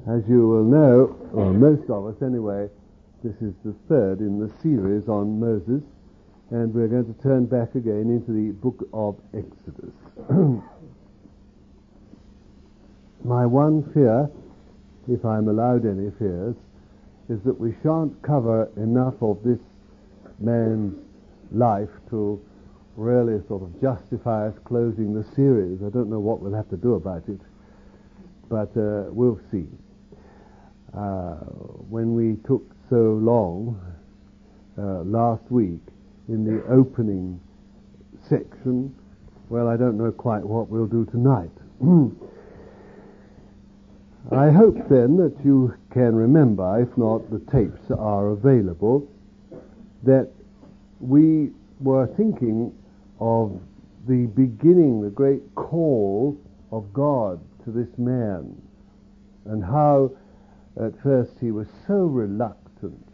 As you will know, or most of us anyway, this is the third in the series on Moses, and we're going to turn back again into the book of Exodus. My one fear, if I'm allowed any fears, is that we shan't cover enough of this man's life to really sort of justify us closing the series. I don't know what we'll have to do about it, but we'll see. When we took so long last week in the opening section, well, I don't know quite what we'll do tonight. I hope then that you can remember, if not the tapes are available, that we were thinking of the beginning, the great call of God to this man, and how at first he was so reluctant.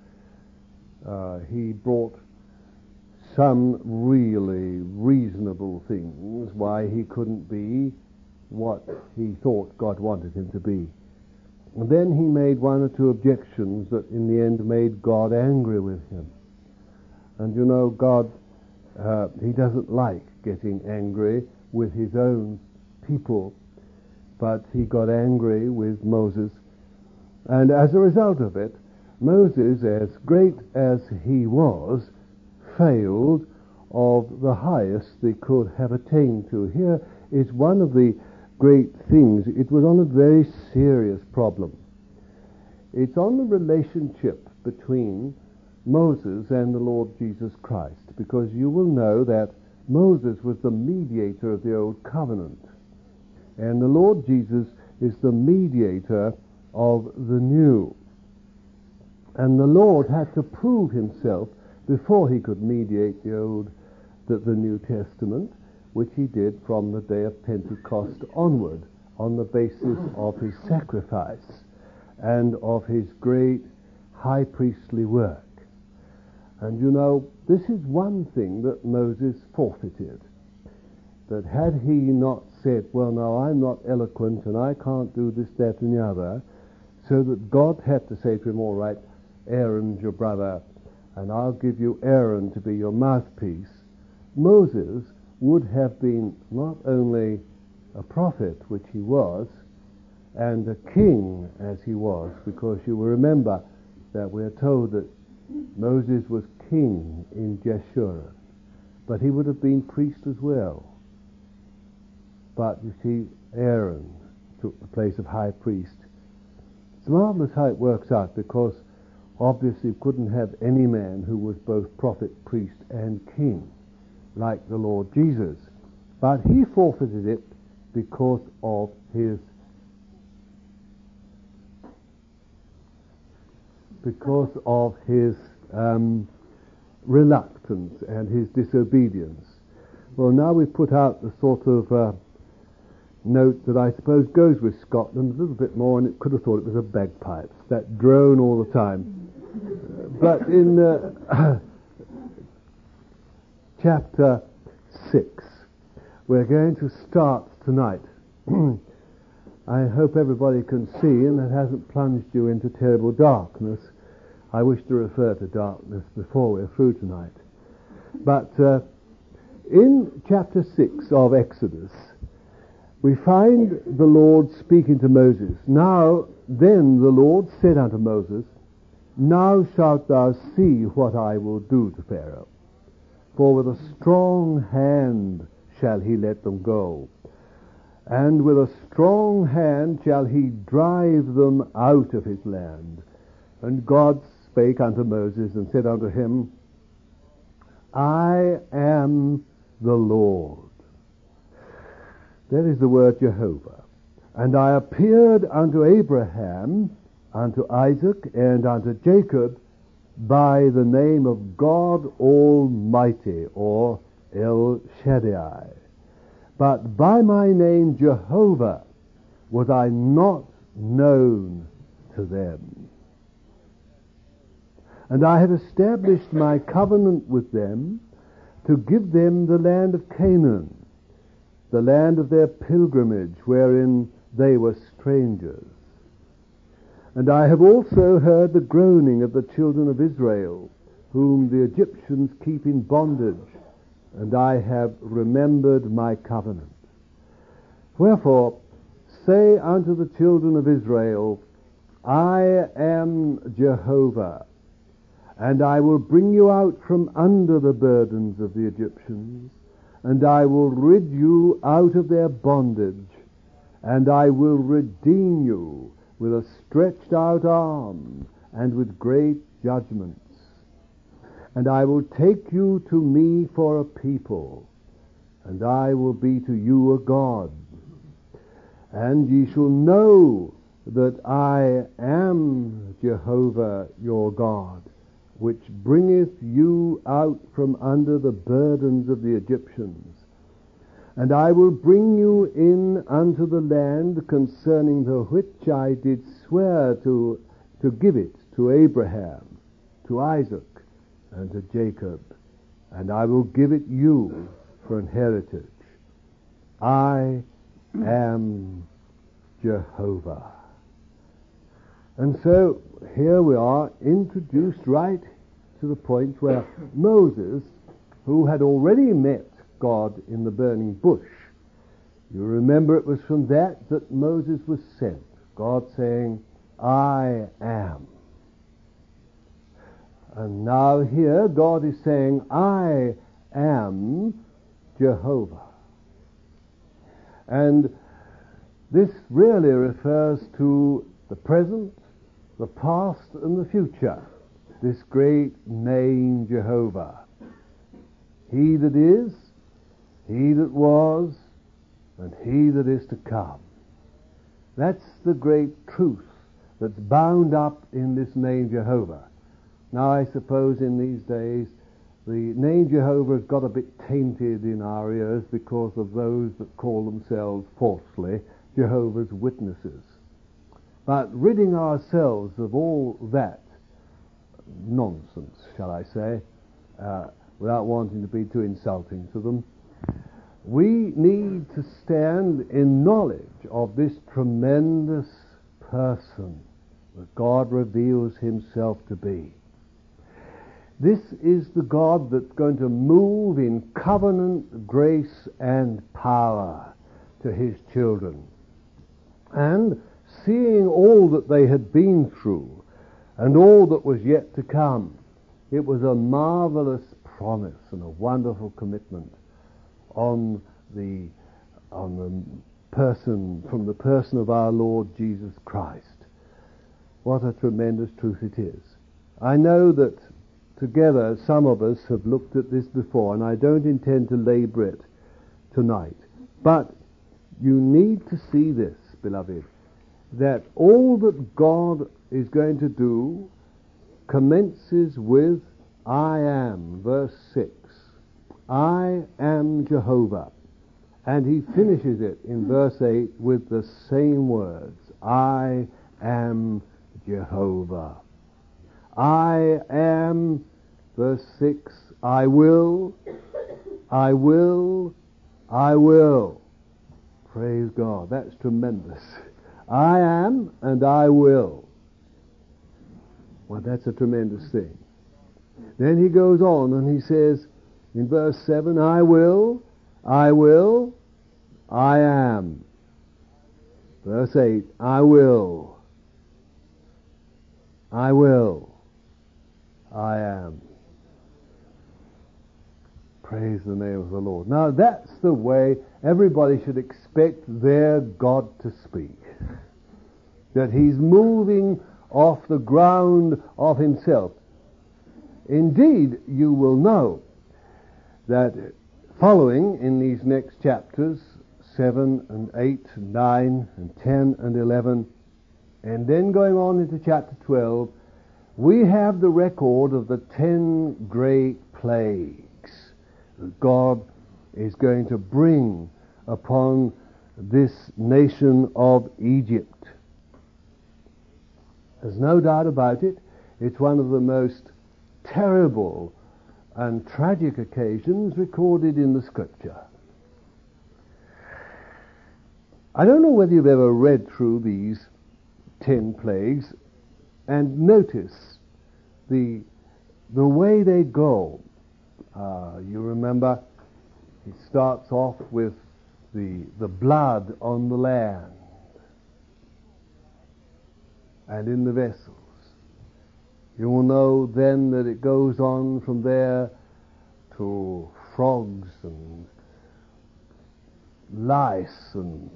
He brought some really reasonable things why he couldn't be what he thought God wanted him to be. And then he made one or two objections that in the end made God angry with him. And you know, God, he doesn't like getting angry with his own people, but he got angry with Moses. And as a result of it, Moses, as great as he was, failed of the highest they could have attained to. Here is one of the great things. It was on a very serious problem. It's on the relationship between Moses and the Lord Jesus Christ, because you will know that Moses was the mediator of the Old Covenant, and the Lord Jesus is the mediator of the New. And the Lord had to prove himself before he could mediate the New Testament, which he did from the day of Pentecost onward, on the basis of his sacrifice and of his great high priestly work. And you know, this is one thing that Moses forfeited. That had he not said, well, no, I'm not eloquent and I can't do this, that and the other, so that God had to say to him, all right, Aaron's your brother, and I'll give you Aaron to be your mouthpiece, Moses would have been not only a prophet, which he was, and a king as he was, because you will remember that we are told that Moses was king in Jeshurun, but he would have been priest as well. But you see, Aaron took the place of high priest. It's marvelous how it works out, because obviously you couldn't have any man who was both prophet, priest, and king like the Lord Jesus. But he forfeited it because of his reluctance and his disobedience. Well, now we've put out the sort of note that I suppose goes with Scotland a little bit more, and it could have thought it was a bagpipes, that drone all the time. But in chapter 6, we're going to start tonight. I hope everybody can see and it hasn't plunged you into terrible darkness. I wish to refer to darkness before we're through tonight. But in chapter 6 of Exodus, we find the Lord speaking to Moses. Now then the Lord said unto Moses, now shalt thou see what I will do to Pharaoh. For with a strong hand shall he let them go, and with a strong hand shall he drive them out of his land. And God spake unto Moses and said unto him, I am the Lord. That is the word Jehovah. And I appeared unto Abraham, unto Isaac, and unto Jacob by the name of God Almighty, or El Shaddai. But by my name Jehovah was I not known to them. And I have established my covenant with them to give them the land of Canaan, the land of their pilgrimage, wherein they were strangers. And I have also heard the groaning of the children of Israel, whom the Egyptians keep in bondage, and I have remembered my covenant. Wherefore, say unto the children of Israel, I am Jehovah, and I will bring you out from under the burdens of the Egyptians, and I will rid you out of their bondage, and I will redeem you with a stretched out arm and with great judgments. And I will take you to me for a people, and I will be to you a God. And ye shall know that I am Jehovah your God, which bringeth you out from under the burdens of the Egyptians. And I will bring you in unto the land concerning the which I did swear to give it to Abraham, to Isaac, and to Jacob, and I will give it you for an heritage. I am Jehovah. And so here we are introduced right to the point where Moses, who had already met God in the burning bush, you remember it was from that Moses was sent, God saying, I am. And now here God is saying, I am Jehovah. And this really refers to the present, the past, and the future. This great name Jehovah. He that is, he that was, and he that is to come. That's the great truth that's bound up in this name Jehovah. Now I suppose in these days the name Jehovah has got a bit tainted in our ears because of those that call themselves falsely Jehovah's Witnesses. But ridding ourselves of all that nonsense, shall I say, without wanting to be too insulting to them, we need to stand in knowledge of this tremendous person that God reveals himself to be. This is the God that's going to move in covenant grace and power to his children. And seeing all that they had been through and all that was yet to come, it was a marvelous promise and a wonderful commitment on the person, from the person of our Lord Jesus Christ. What a tremendous truth it is. I know that together some of us have looked at this before, and I don't intend to labor it tonight. But you need to see this, beloved, that all that God is going to do commences with I am, verse 6. I am Jehovah. And he finishes it in verse 8 with the same words. I am Jehovah. I am, verse 6, I will, I will, I will. Praise God. That's tremendous. I am and I will. Well, that's a tremendous thing. Then he goes on and he says in verse 7, I will, I will, I am. Verse 8, I will, I will, I am. Praise the name of the Lord. Now that's the way everybody should expect their God to speak. That he's moving off the ground of himself. Indeed, you will know that following in these next chapters, 7 and 8 and 9 and 10 and 11, and then going on into chapter 12, we have the record of the 10 great plagues that God is going to bring upon this nation of Egypt. There's no doubt about it. It's one of the most terrible and tragic occasions recorded in the Scripture. I don't know whether you've ever read through these 10 plagues. And notice the way they go. You remember, it starts off with the blood on the land and in the vessels. You will know then that it goes on from there to frogs and lice and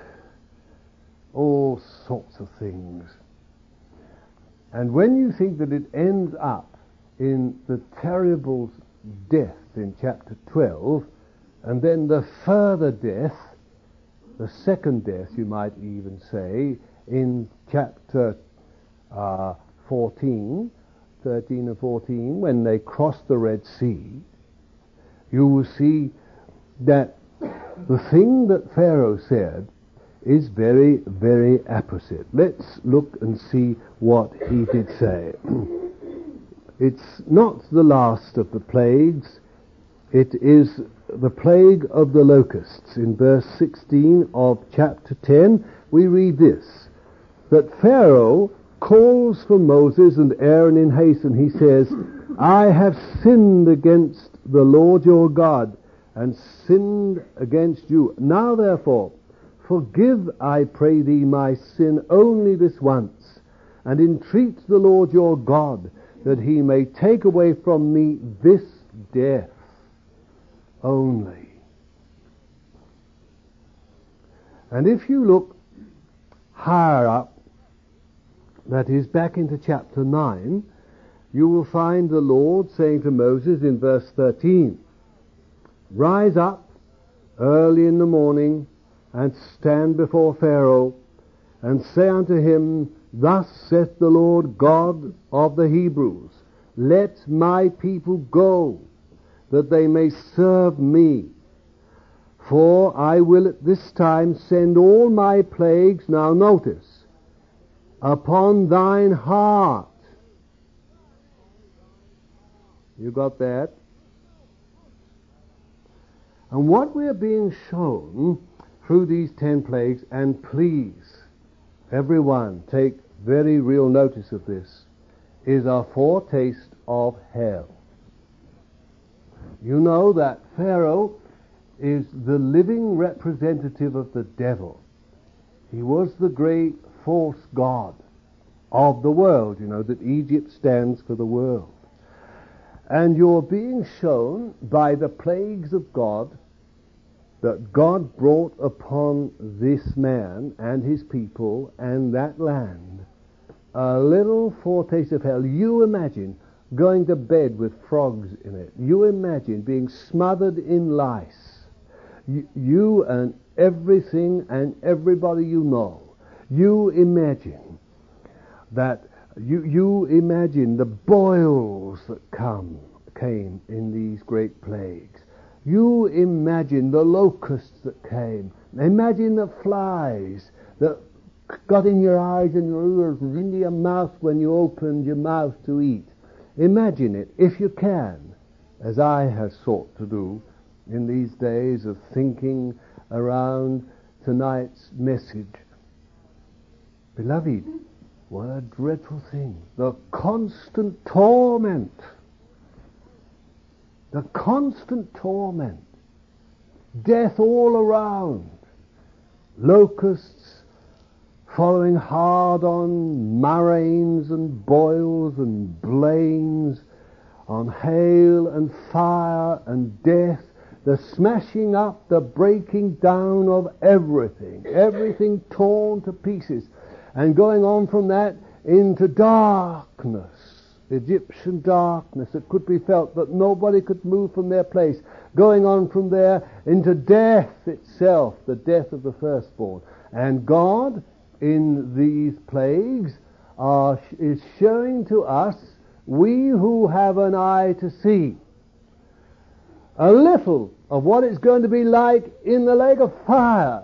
all sorts of things. And when you think that it ends up in the terrible death in chapter 12, and then the further death, the second death you might even say, in chapter 13 and 14, when they cross the Red Sea, you will see that the thing that Pharaoh said is very, very apposite. Let's look and see what he did say. It's not the last of the plagues. It is the plague of the locusts. In verse 16 of chapter 10, we read this, that Pharaoh calls for Moses and Aaron in haste, and he says, I have sinned against the Lord your God, and sinned against you. Now therefore, forgive, I pray thee, my sin only this once, and entreat the Lord your God, that he may take away from me this death only. And if you look higher up, that is back into chapter 9, you will find the Lord saying to Moses in verse 13, Rise up early in the morning, and stand before Pharaoh, and say unto him, Thus saith the Lord God of the Hebrews, Let my people go, that they may serve me. For I will at this time send all my plagues, now notice, upon thine heart. You got that? And what we are being shown through these 10 plagues, and please, everyone, take very real notice of this, is a foretaste of hell. You know that Pharaoh is the living representative of the devil. He was the great false god of the world, you know, that Egypt stands for the world. And you're being shown by the plagues of God that God brought upon this man and his people and that land a little foretaste of hell. You imagine going to bed with frogs in it. You imagine being smothered in lice. You and everything and everybody you know. You imagine that you imagine the boils that came in these great plagues. You imagine the locusts that came. Imagine the flies that got in your eyes and your ears and into your mouth when you opened your mouth to eat. Imagine it, if you can, as I have sought to do in these days of thinking around tonight's message. Beloved, what a dreadful thing. The constant torment. The constant torment. Death all around. Locusts following hard on murrains and boils and blains, on hail and fire and death, the smashing up, the breaking down of everything. Everything torn to pieces. And going on from that into darkness, Egyptian darkness that could be felt, that nobody could move from their place. Going on from there into death itself, the death of the firstborn. And God, in these plagues, is showing to us, we who have an eye to see, a little of what it's going to be like in the lake of fire.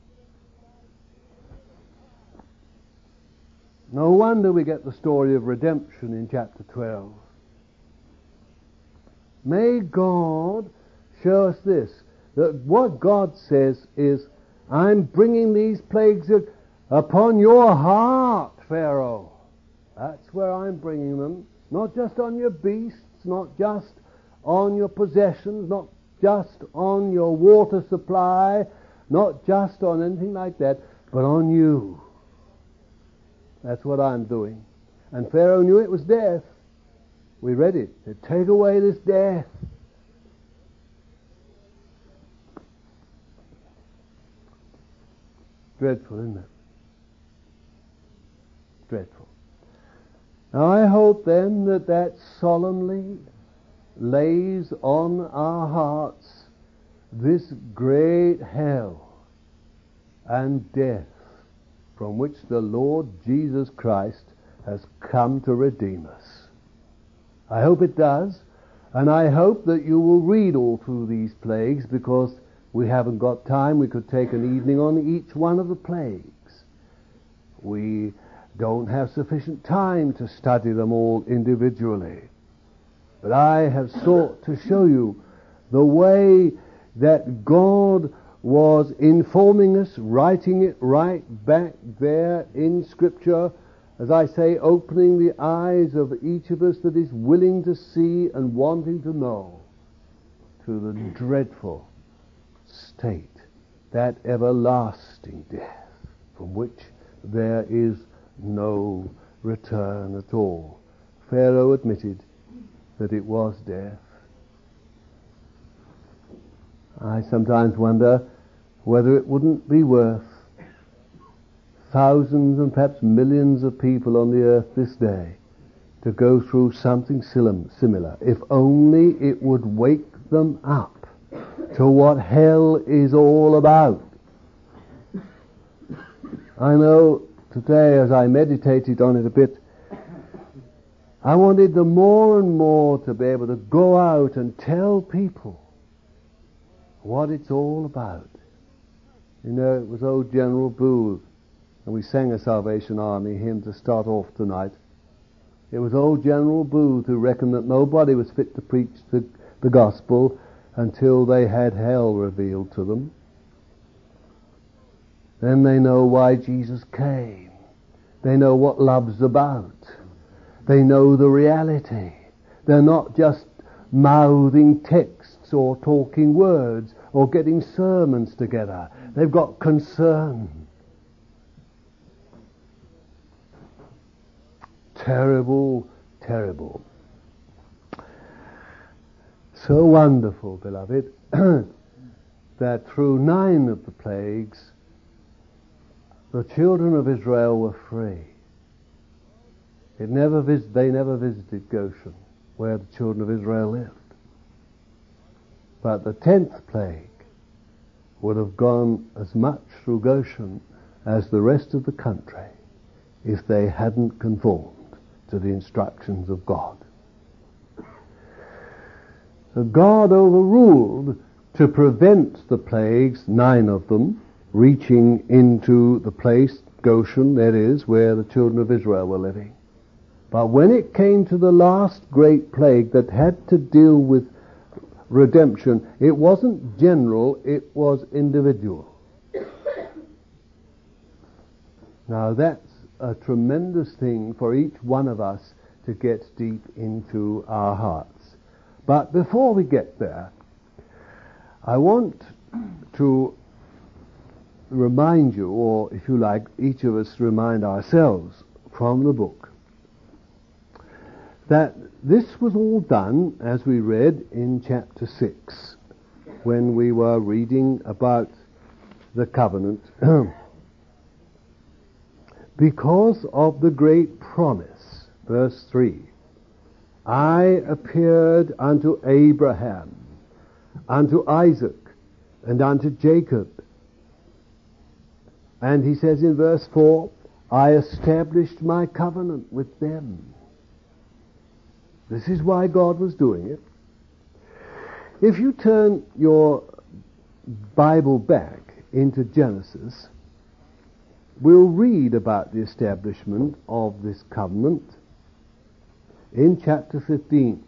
No wonder we get the story of redemption in chapter 12. May God show us this, that what God says is, I'm bringing these plagues upon your heart, Pharaoh, That's where I'm bringing them. Not just on your beasts, not just on your possessions, not just on your water supply, not just on anything like that, but on you. That's what I'm doing. And Pharaoh knew it was death. We read it. Said, take away this death. Dreadful, isn't it? Dreadful. Now I hope then that solemnly lays on our hearts this great hell and death from which the Lord Jesus Christ has come to redeem us. I hope it does, and I hope that you will read all through these plagues, because we haven't got time. We could take an evening on each one of the plagues. We don't have sufficient time to study them all individually. But I have sought to show you the way that God was informing us, writing it right back there in Scripture, as I say, opening the eyes of each of us that is willing to see and wanting to know, to the dreadful state, that everlasting death from which there is no return at all. Pharaoh admitted that it was death. I sometimes wonder whether it wouldn't be worth thousands and perhaps millions of people on the earth this day to go through something similar, if only it would wake them up to what hell is all about. I know today, as I meditated on it a bit, I wanted the more and more to be able to go out and tell people what it's all about. You know, it was old General Booth, and we sang a Salvation Army hymn to start off tonight. It was old General Booth who reckoned that nobody was fit to preach the gospel until they had hell revealed to them. Then they know why Jesus came. They know what love's about. They know the reality. They're not just mouthing texts or talking words or getting sermons together. They've got concern. Terrible, terrible. So wonderful, beloved, that through 9 of the plagues, the children of Israel were free. They never visited Goshen, where the children of Israel lived. But the 10th plague would have gone as much through Goshen as the rest of the country if they hadn't conformed to the instructions of God. So God overruled to prevent the plagues, 9 of them, reaching into the place, Goshen, that is, where the children of Israel were living. But when it came to the last great plague that had to deal with redemption, it wasn't general, it was individual. Now that's a tremendous thing for each one of us to get deep into our hearts. But before we get there, I want to remind you, or if you like, each of us remind ourselves from the book, that this was all done, as we read in chapter 6, when we were reading about the covenant, because of the great promise. Verse 3, I appeared unto Abraham, unto Isaac, and unto Jacob. And he says in verse 4, I established my covenant with them. This is why God was doing it. If you turn your Bible back into Genesis, we'll read about the establishment of this covenant in chapter 15.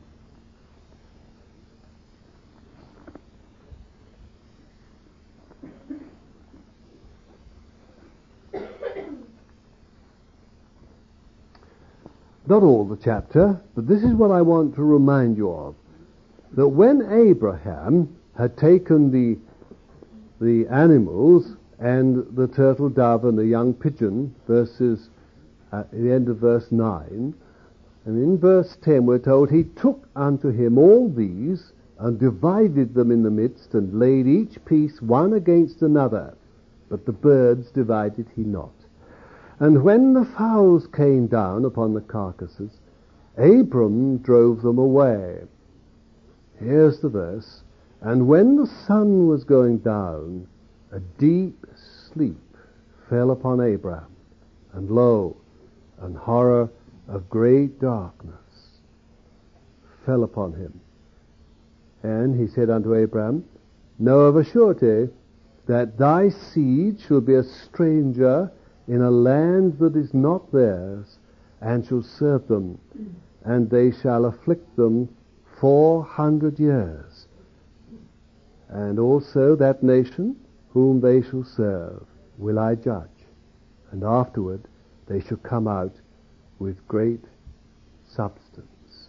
not all the chapter, but this is what I want to remind you of. That when Abraham had taken the animals and the turtle dove and the young pigeon, verses at the end of verse 9, and in verse 10 we're told, he took unto him all these and divided them in the midst and laid each piece one against another, but the birds divided he not. And when the fowls came down upon the carcasses, Abram drove them away. Here's the verse. And when the sun was going down, a deep sleep fell upon Abram, and lo, an horror of great darkness fell upon him. And he said unto Abram, Know of a surety that thy seed shall be a stranger in a land that is not theirs, and shall serve them, and they shall afflict them 400 years. And also that nation whom they shall serve will I judge, and afterward they shall come out with great substance.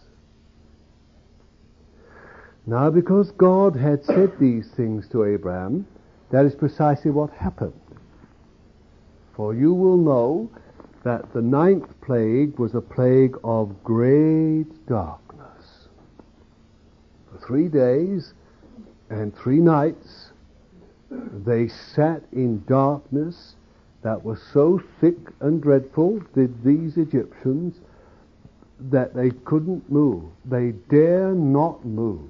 Now, because God had said these things to Abraham, that is precisely what happened. For you will know that the 9th plague was a plague of great darkness. For 3 days and 3 nights they sat in darkness that was so thick and dreadful, did these Egyptians, that they couldn't move. They dare not move.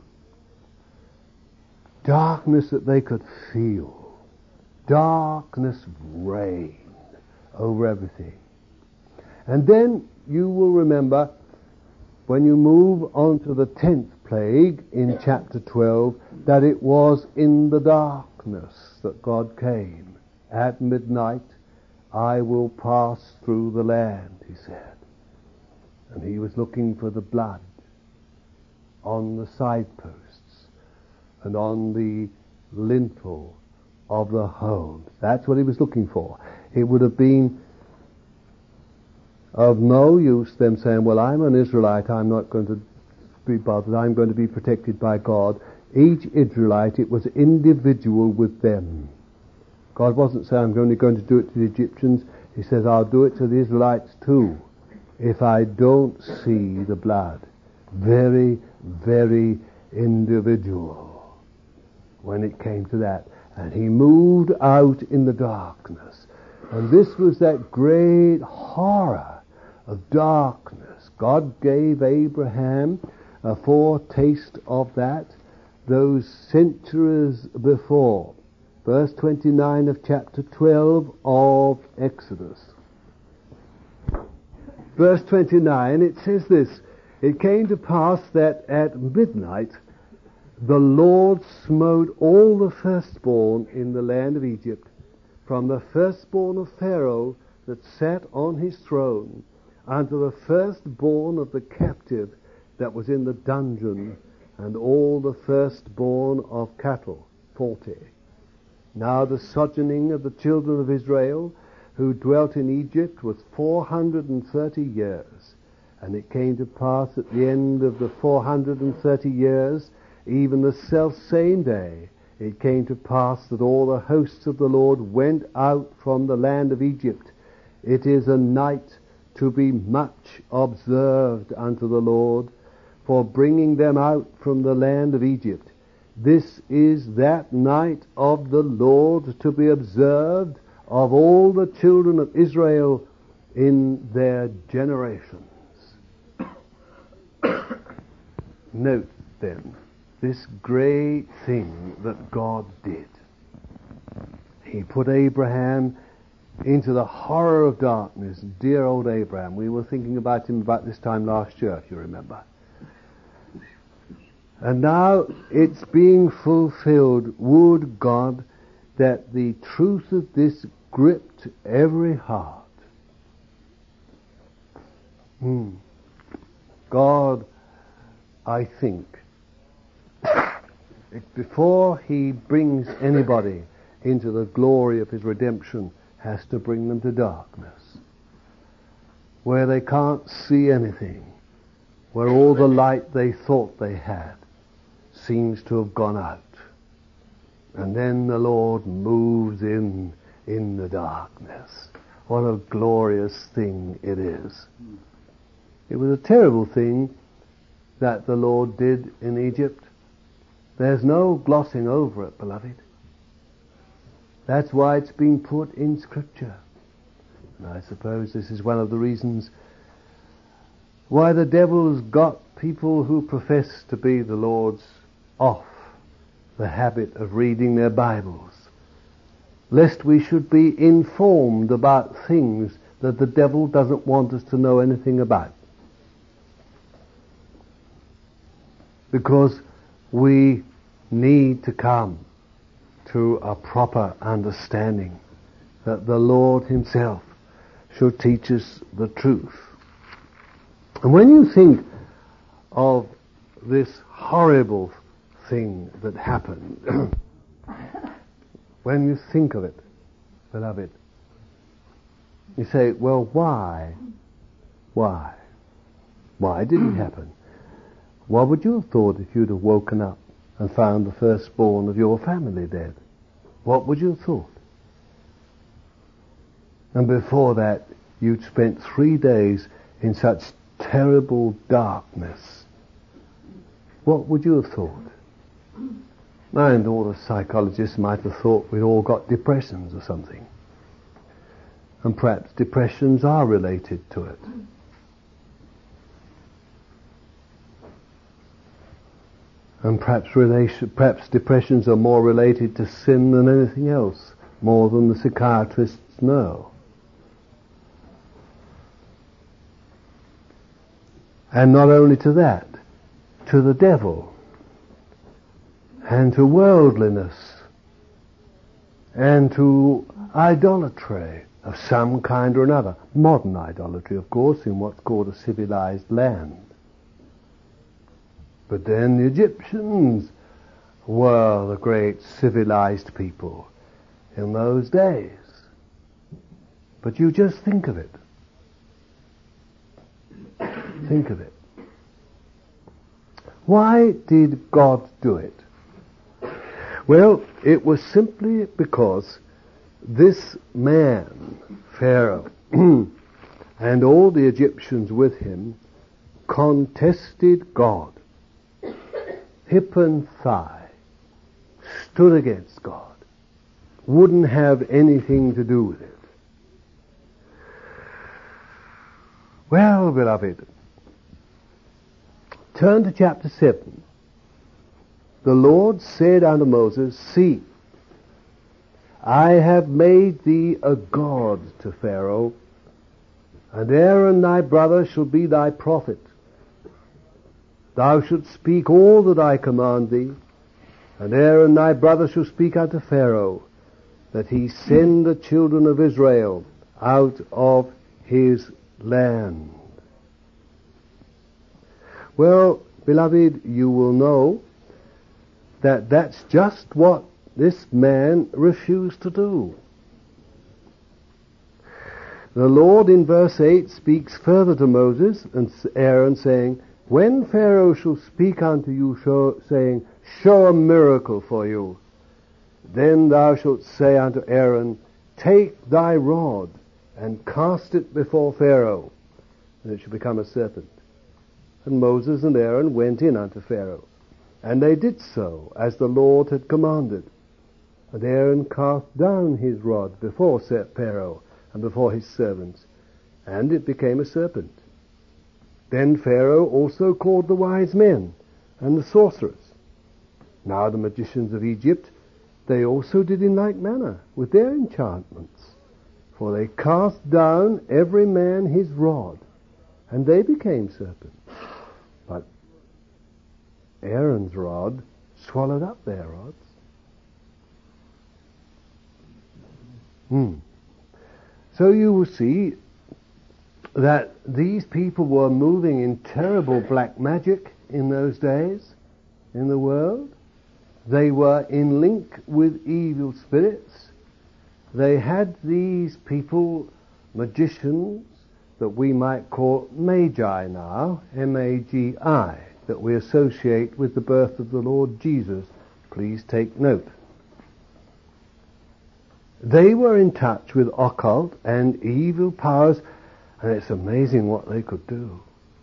Darkness that they could feel. Darkness reigned over everything. And then you will remember, when you move on to the 10th plague in chapter 12, that it was in the darkness that God came. At midnight I will pass through the land, he said. And he was looking for the blood on the sideposts and on the lintel of the homes. That's what he was looking for. It would have been of no use them saying, well, I'm an Israelite, I'm not going to be bothered, I'm going to be protected by God. Each Israelite, it was individual with them. God wasn't saying, I'm only going to do it to the Egyptians. He says, I'll do it to the Israelites too, if I don't see the blood. Very, very individual when it came to that. And he moved out in the darkness. And this was that great horror of darkness. God gave Abraham a foretaste of that those centuries before. Verse 29 of chapter 12 of Exodus. Verse 29, it says this, It came to pass that at midnight the Lord smote all the firstborn in the land of Egypt, from the firstborn of Pharaoh that sat on his throne, unto the firstborn of the captive that was in the dungeon, and all the firstborn of cattle, 40. Now the sojourning of the children of Israel, who dwelt in Egypt, was 430 years. And it came to pass at the end of the 430 years, even the selfsame day, it came to pass that all the hosts of the Lord went out from the land of Egypt. It is a night to be much observed unto the Lord, for bringing them out from the land of Egypt. This is that night of the Lord to be observed of all the children of Israel in their generations. Note then this great thing that God did. He put Abraham into the horror of darkness. Dear old Abraham. We were thinking about him about this time last year, if you remember. And now it's being fulfilled. Would God that the truth of this gripped every heart. God, I think, before he brings anybody into the glory of his redemption, has to bring them to darkness. where they can't see anything, where all the light they thought they had seems to have gone out. And then the Lord moves in the darkness. What a glorious thing it is. It was a terrible thing that the Lord did in Egypt. There's no glossing over it, beloved. That's why it's been put in Scripture. And I suppose this is one of the reasons why the devil's got people who profess to be the Lord's off the habit of reading their Bibles, lest we should be informed about things that the devil doesn't want us to know anything about. Because we need to come to a proper understanding that the Lord himself should teach us the truth. And when you think of this horrible thing that happened, when you think of it, beloved, you say, well, why? Why? Why did it happen? What would you have thought if you'd have woken up and found the firstborn of your family dead? What would you have thought? And before that, you'd spent 3 days in such terrible darkness. What would you have thought? And all the psychologists might have thought we'd all got depressions or something. And perhaps depressions are related to it. And perhaps depressions are more related to sin than anything else, more than the psychiatrists know. And not only to that, to the devil, and to worldliness, and to idolatry of some kind or another. Modern idolatry, of course, in what's called a civilized land. But then the Egyptians were the great civilized people in those days. But you just think of it. Think of it. Why did God do it? Well, it was simply because this man, Pharaoh, and all the Egyptians with him contested God. Hip and thigh, stood against God, wouldn't have anything to do with it. Well, beloved, turn to chapter 7. The Lord said unto Moses, See, I have made thee a god to Pharaoh, and Aaron thy brother shall be thy prophet. Thou shalt speak all that I command thee, and Aaron thy brother shall speak unto Pharaoh, that he send the children of Israel out of his land. Well, beloved, you will know that that's just what this man refused to do. The Lord in verse 8 speaks further to Moses and Aaron, saying, When Pharaoh shall speak unto you, saying, Show a miracle for you, then thou shalt say unto Aaron, Take thy rod and cast it before Pharaoh, and it shall become a serpent. And Moses and Aaron went in unto Pharaoh, and they did so as the Lord had commanded. And Aaron cast down his rod before Pharaoh and before his servants, and it became a serpent. Then Pharaoh also called the wise men and the sorcerers. Now the magicians of Egypt, they also did in like manner with their enchantments. For they cast down every man his rod, and they became serpents. But Aaron's rod swallowed up their rods. So you will see that these people were moving in terrible black magic in those days in the world. They were in link with evil spirits. They had these people, magicians, that we might call Magi now, M-A-G-I, that we associate with the birth of the Lord Jesus. Please take note. They were in touch with occult and evil powers, and it's amazing what they could do.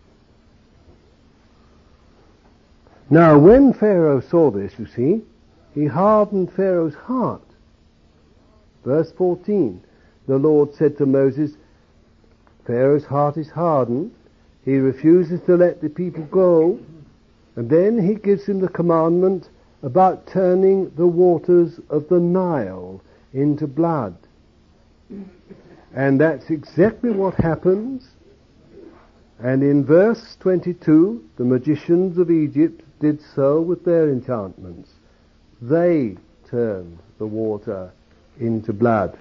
Now, when Pharaoh saw this, you see, he hardened Pharaoh's heart. Verse 14, the Lord said to Moses, Pharaoh's heart is hardened. He refuses to let the people go. And then he gives him the commandment about turning the waters of the Nile into blood. And that's exactly what happens. And in verse 22, the magicians of Egypt did so with their enchantments. They turned the water into blood.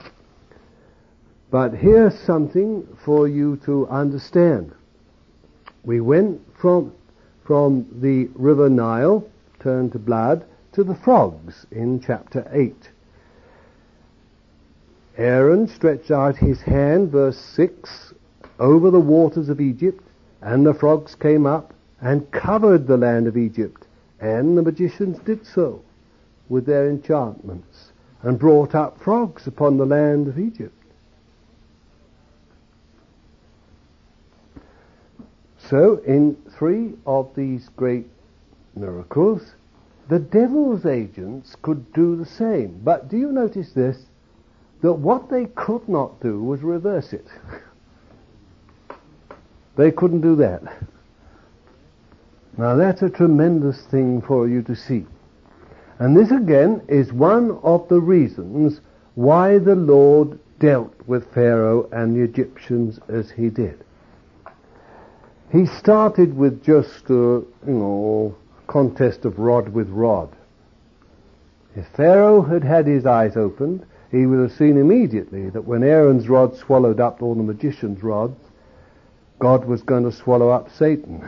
But here's something for you to understand. We went from the river Nile, turned to blood, to the frogs in chapter 8. Aaron stretched out his hand, verse 6, over the waters of Egypt, and the frogs came up and covered the land of Egypt, and the magicians did so with their enchantments, and brought up frogs upon the land of Egypt. So, in 3 of these great miracles, the devil's agents could do the same. But do you notice this? That what they could not do was reverse it. They couldn't do that. Now that's a tremendous thing for you to see. And this again is one of the reasons why the Lord dealt with Pharaoh and the Egyptians as he did. He started with just a, contest of rod with rod. If Pharaoh had had his eyes opened, he would have seen immediately that when Aaron's rod swallowed up all the magicians' rods, God was going to swallow up Satan.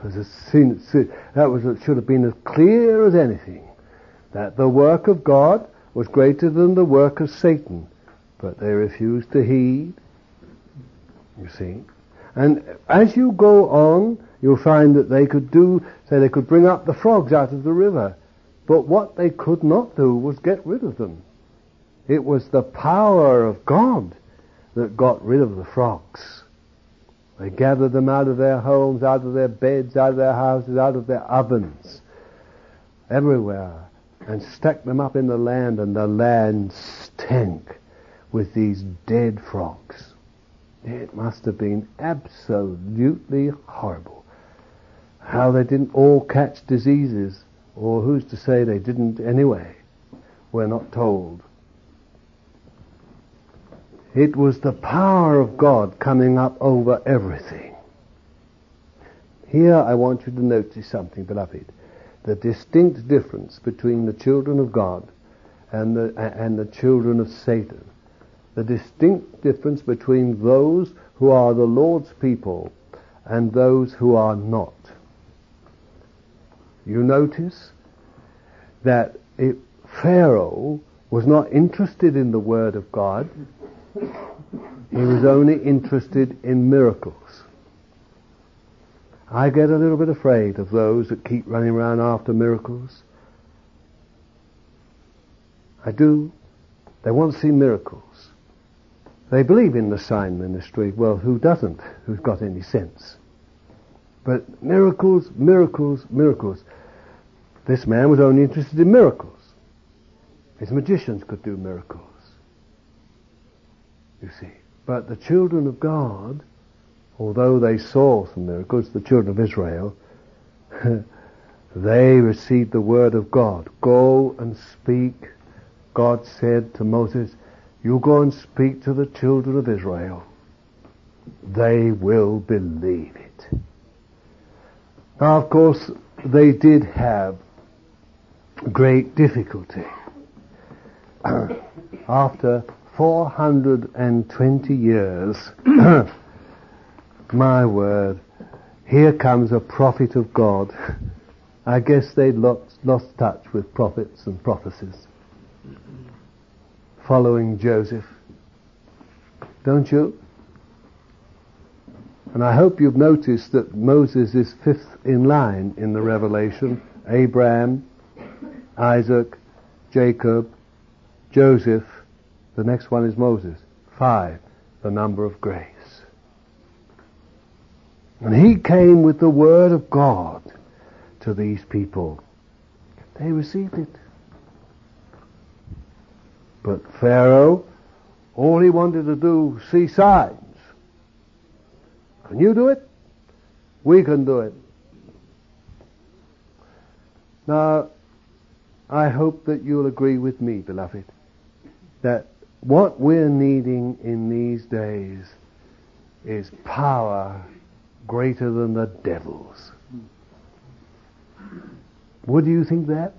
That should have been as clear as anything, that the work of God was greater than the work of Satan. But they refused to heed, you see. And as you go on, you'll find that they could they could bring up the frogs out of the river. But what they could not do was get rid of them. It was the power of God that got rid of the frogs. They gathered them out of their homes, out of their beds, out of their houses, out of their ovens, everywhere, and stuck them up in the land, and the land stank with these dead frogs. It must have been absolutely horrible. How they didn't all catch diseases, or who's to say they didn't anyway? We're not told. It was the power of God coming up over everything. Here I want you to notice something, beloved. The distinct difference between the children of God and the children of Satan. The distinct difference between those who are the Lord's people and those who are not. You notice that Pharaoh was not interested in the Word of God. He was only interested in miracles. I get a little bit afraid of those that keep running around after miracles. I do. They want to see miracles. They believe in the sign ministry. Well, who doesn't? Who's got any sense? But miracles, miracles, miracles. This man was only interested in miracles. His magicians could do miracles, you see. But the children of God, although they saw some miracles, the children of Israel, they received the word of God. Go and speak. God said to Moses, you go and speak to the children of Israel. They will believe it. Now, of course, they did have great difficulty. After 420 years, my word, here comes a prophet of God. I guess they lost touch with prophets and prophecies. Following Joseph. Don't you? And I hope you've noticed that Moses is fifth in line in the Revelation. Abraham, Isaac, Jacob, Joseph. The next one is Moses. 5, the number of grace. And he came with the word of God to these people. They received it. But Pharaoh, all he wanted to do, see signs. Can you do it? We can do it. Now, I hope that you'll agree with me, beloved, that what we're needing in these days is power greater than the devil's. Would you think that?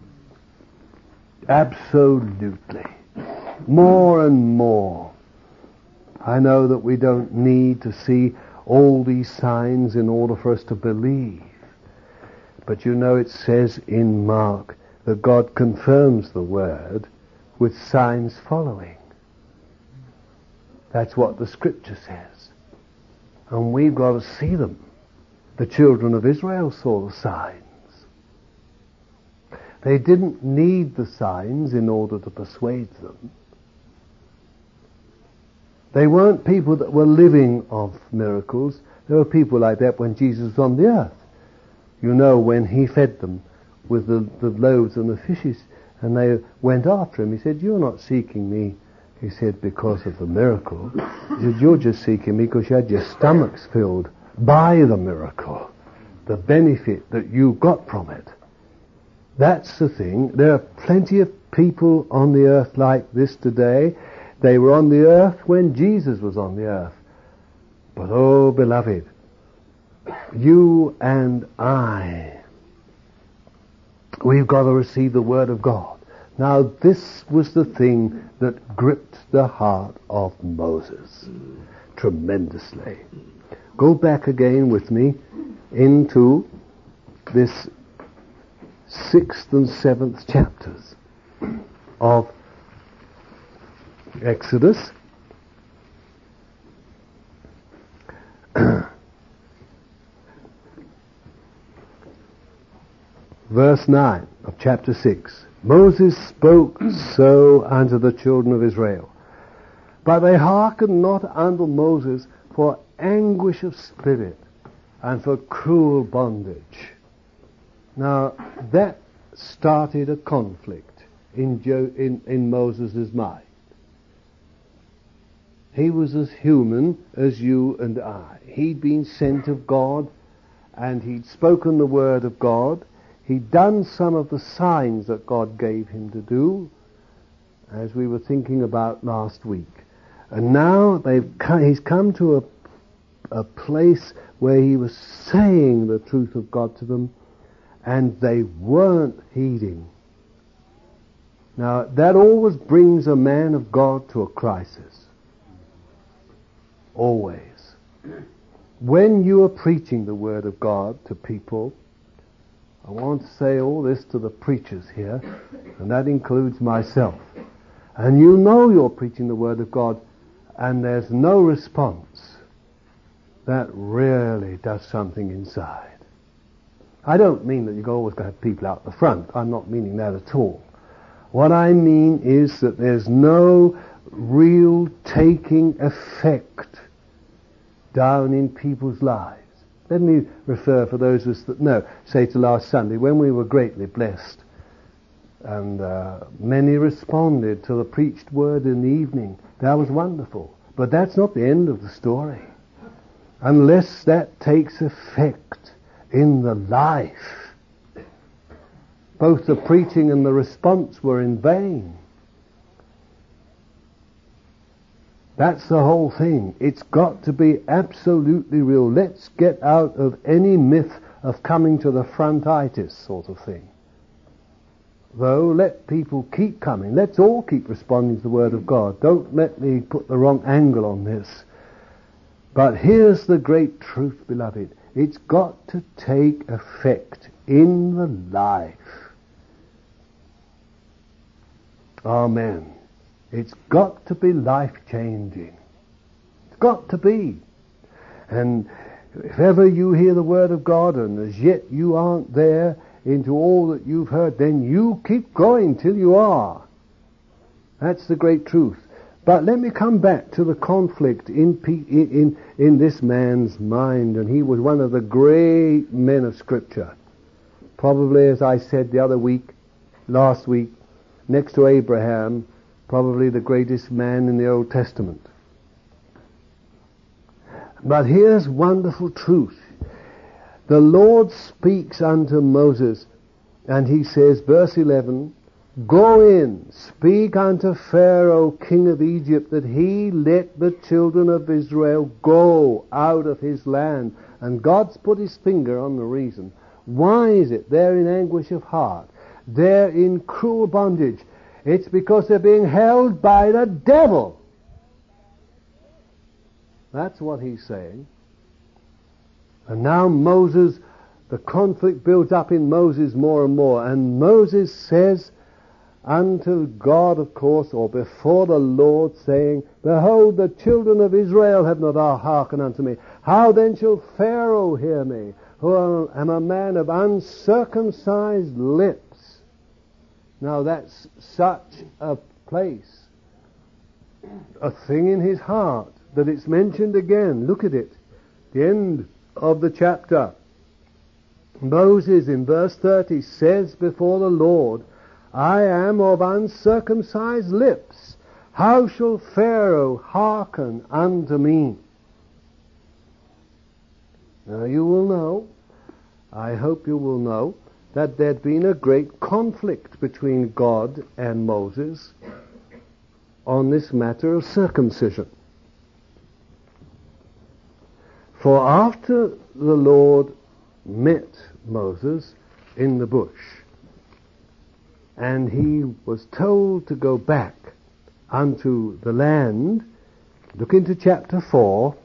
Absolutely. More and more. I know that we don't need to see all these signs in order for us to believe. But you know it says in Mark that God confirms the word with signs following. That's what the scripture says. And we've got to see them. The children of Israel saw the signs. They didn't need the signs in order to persuade them. They weren't people that were living off miracles. There were people like that when Jesus was on the earth. You know, when he fed them with the loaves and the fishes, and they went after him, he said, "You're not seeking me," he said, "because of the miracle." He said, "You're just seeking me because you had your stomachs filled by the miracle, the benefit that you got from it." That's the thing. There are plenty of people on the earth like this today. They were on the earth when Jesus was on the earth. But oh, beloved, you and I, we've got to receive the Word of God. Now, this was the thing that gripped the heart of Moses tremendously. Go back again with me into this 6th and 7th chapters of Exodus. Verse 9 of chapter 6. Moses spoke so unto the children of Israel, but they hearkened not unto Moses for anguish of spirit and for cruel bondage. Now, that started a conflict in Moses' mind. He was as human as you and I. He'd been sent of God, and he'd spoken the word of God. He'd done some of the signs that God gave him to do, as we were thinking about last week. And now he's come to a place where he was saying the truth of God to them, and they weren't heeding. Now, that always brings a man of God to a crisis. Always. When you are preaching the Word of God to people, I want to say all this to the preachers here, and that includes myself. And you know you're preaching the Word of God, and there's no response. That really does something inside. I don't mean that you've always got to have people out the front. I'm not meaning that at all. What I mean is that there's no real taking effect down in people's lives. Let me refer, for those of us that know, say to last Sunday, when we were greatly blessed, and many responded to the preached word in the evening. That was wonderful. But that's not the end of the story. Unless that takes effect in the life, both the preaching and the response were in vain. That's the whole thing. It's got to be absolutely real. Let's get out of any myth of coming to the frontitis sort of thing. Though, let people keep coming. Let's all keep responding to the Word of God. Don't let me put the wrong angle on this. But here's the great truth, beloved. It's got to take effect in the life. Amen. It's got to be life-changing. It's got to be. And if ever you hear the word of God and as yet you aren't there into all that you've heard, then you keep going till you are. That's the great truth. But let me come back to the conflict in this man's mind. And he was one of the great men of Scripture. Probably, as I said last week, next to Abraham, probably the greatest man in the Old Testament. But here's wonderful truth. The Lord speaks unto Moses, and he says, verse 11, "Go in, speak unto Pharaoh, king of Egypt, that he let the children of Israel go out of his land." And God's put his finger on the reason. Why is it they're in anguish of heart? They're in cruel bondage. It's because they're being held by the devil. That's what he's saying. And now Moses, the conflict builds up in Moses more and more. And Moses says unto God, of course, or before the Lord, saying, "Behold, the children of Israel have not hearkened unto me. How then shall Pharaoh hear me, who am a man of uncircumcised lips?" Now that's such a place, a thing in his heart, that it's mentioned again. Look at it. The end of the chapter. Moses in verse 30 says before the Lord, "I am of uncircumcised lips. How shall Pharaoh hearken unto me?" Now you will know, I hope you will know, that there'd been a great conflict between God and Moses on this matter of circumcision. For after the Lord met Moses in the bush, and he was told to go back unto the land, look into chapter 4,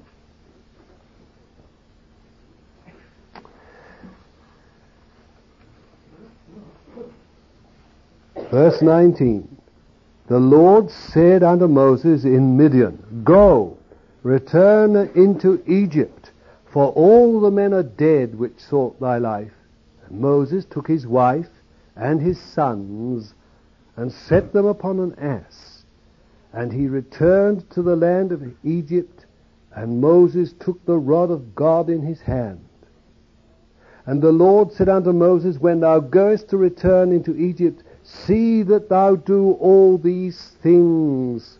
verse 19. "The Lord said unto Moses in Midian, Go, return into Egypt, for all the men are dead which sought thy life. And Moses took his wife and his sons, and set them upon an ass. And he returned to the land of Egypt, and Moses took the rod of God in his hand. And the Lord said unto Moses, When thou goest to return into Egypt, see that thou do all these things,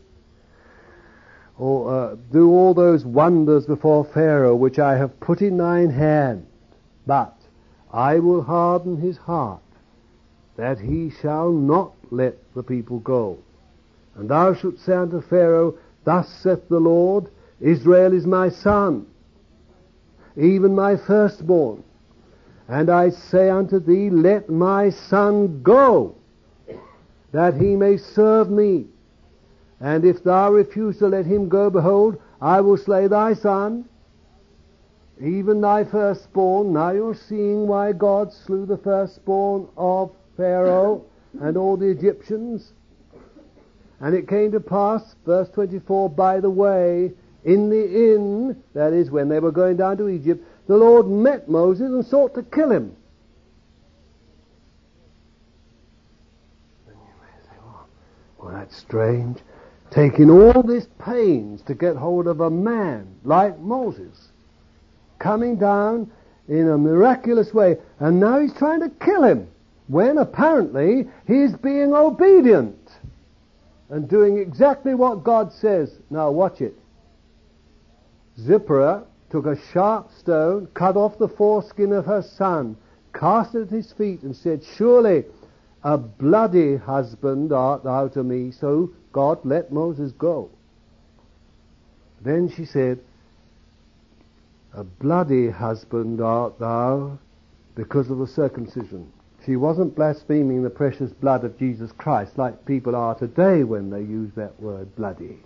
or do all those wonders before Pharaoh, which I have put in thine hand. But I will harden his heart, that he shall not let the people go. And thou shalt say unto Pharaoh, Thus saith the Lord, Israel is my son, even my firstborn. And I say unto thee, Let my son go, that he may serve me. And if thou refuse to let him go, behold, I will slay thy son, even thy firstborn." Now you're seeing why God slew the firstborn of Pharaoh and all the Egyptians. "And it came to pass," verse 24, "by the way, in the inn," that is, when they were going down to Egypt, "the Lord met Moses and sought to kill him." And you may say, well, that's strange. Taking all this pains to get hold of a man like Moses, coming down in a miraculous way, and now he's trying to kill him, when apparently he's being obedient and doing exactly what God says. Now watch it. Zipporah took a sharp stone, cut off the foreskin of her son, cast it at his feet, and said, "Surely a bloody husband art thou to me." So God let Moses go. Then she said, "A bloody husband art thou because of the circumcision." She wasn't blaspheming the precious blood of Jesus Christ like people are today when they use that word bloody.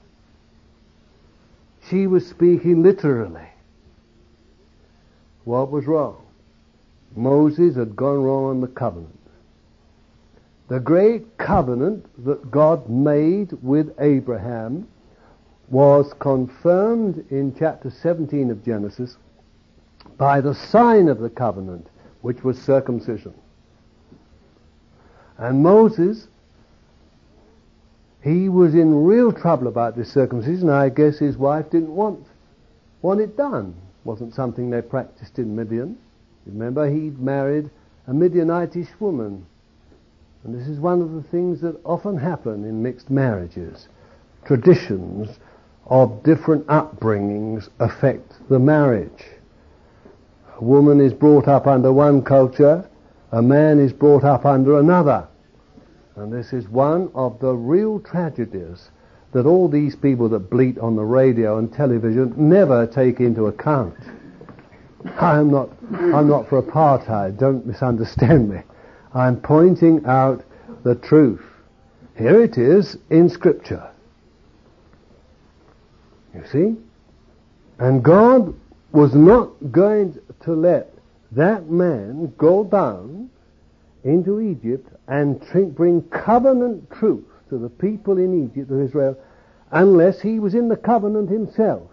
She was speaking literally. What was wrong? Moses had gone wrong on the covenant. The great covenant that God made with Abraham was confirmed in chapter 17 of Genesis by the sign of the covenant, which was circumcision. And Moses, he was in real trouble about this circumcision. I guess his wife didn't want it done. It wasn't something they practiced in Midian. Remember, he'd married a Midianitish woman. And this is one of the things that often happen in mixed marriages. Traditions of different upbringings affect the marriage. A woman is brought up under one culture, a man is brought up under another. And this is one of the real tragedies that all these people that bleat on the radio and television never take into account. I'm not for apartheid, don't misunderstand me. I'm pointing out the truth. Here it is in Scripture. You see? And God was not going to let that man go down into Egypt and bring covenant truth to the people in Egypt, of Israel, unless he was in the covenant himself.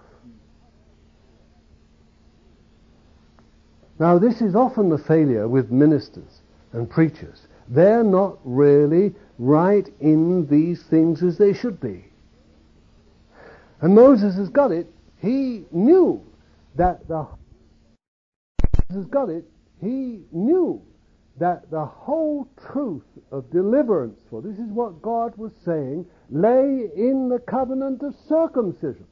Now, this is often the failure with ministers and preachers. They're not really right in these things as they should be. And Moses has got it. He knew that the whole truth of deliverance, for this is what God was saying, lay in the covenant of circumcision.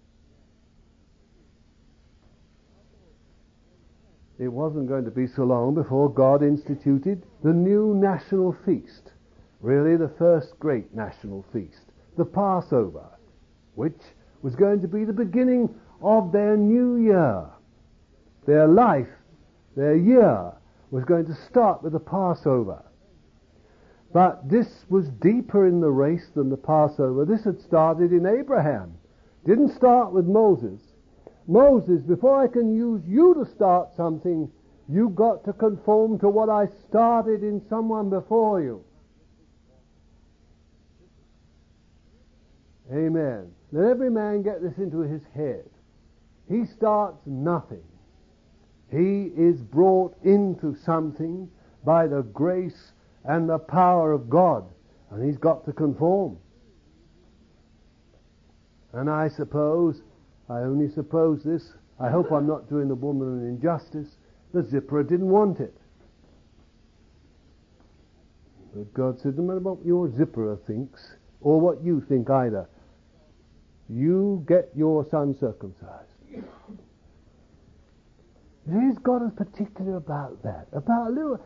It wasn't going to be so long before God instituted the new national feast, really the first great national feast, the Passover, which was going to be the beginning of their new year. Their life, their year, was going to start with the Passover. But this was deeper in the race than the Passover. This had started in Abraham. Didn't start with Moses. Moses, before I can use you to start something, you've got to conform to what I started in someone before you. Amen. Let every man get this into his head. He starts nothing. He is brought into something by the grace and the power of God, and he's got to conform. And I only suppose this, I hope I'm not doing the woman an injustice, the Zipporah didn't want it. But God said, no matter what your Zipporah thinks, or what you think either, you get your son circumcised. He's got us particular about that. About a little,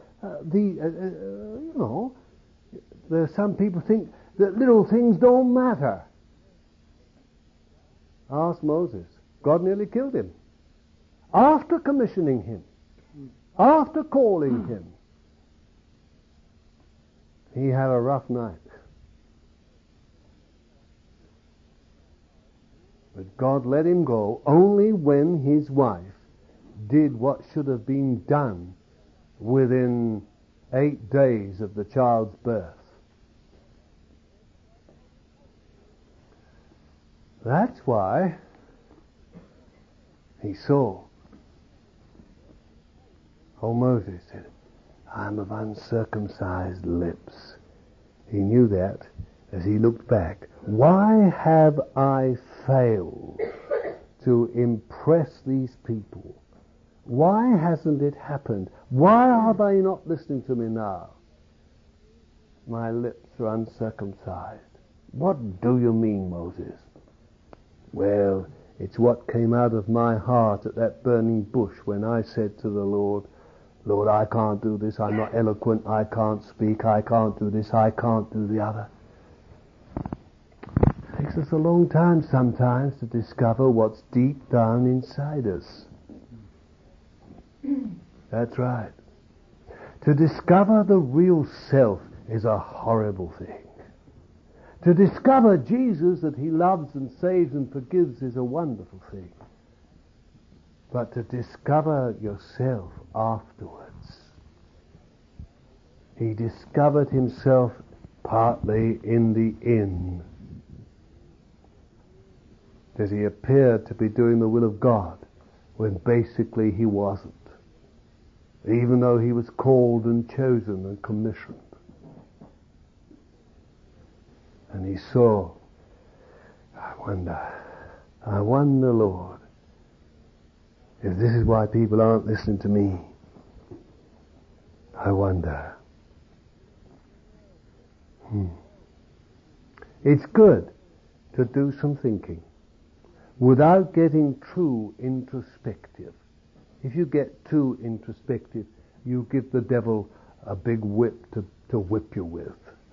there are some people think that little things don't matter. Ask Moses. God nearly killed him. After commissioning him, after calling him, he had a rough night. But God let him go only when his wife did what should have been done within 8 days of the child's birth. That's why he saw. Oh, Moses said, I'm of uncircumcised lips. He knew that as he looked back. Why have I failed to impress these people? Why hasn't it happened? Why are they not listening to me now? My lips are uncircumcised. What do you mean, Moses? Well, it's what came out of my heart at that burning bush when I said to the Lord, Lord, I can't do this, I'm not eloquent, I can't speak, I can't do this, I can't do the other. It takes us a long time sometimes to discover what's deep down inside us. That's right. To discover the real self is a horrible thing. To discover Jesus, that he loves and saves and forgives, is a wonderful thing. But to discover yourself afterwards. He discovered himself partly in the inn. that he appeared to be doing the will of God when basically he wasn't, even though he was called and chosen and commissioned. And he saw, I wonder, Lord, if this is why people aren't listening to me. I wonder. It's good to do some thinking without getting too introspective. If you get too introspective, you give the devil a big whip to whip you with.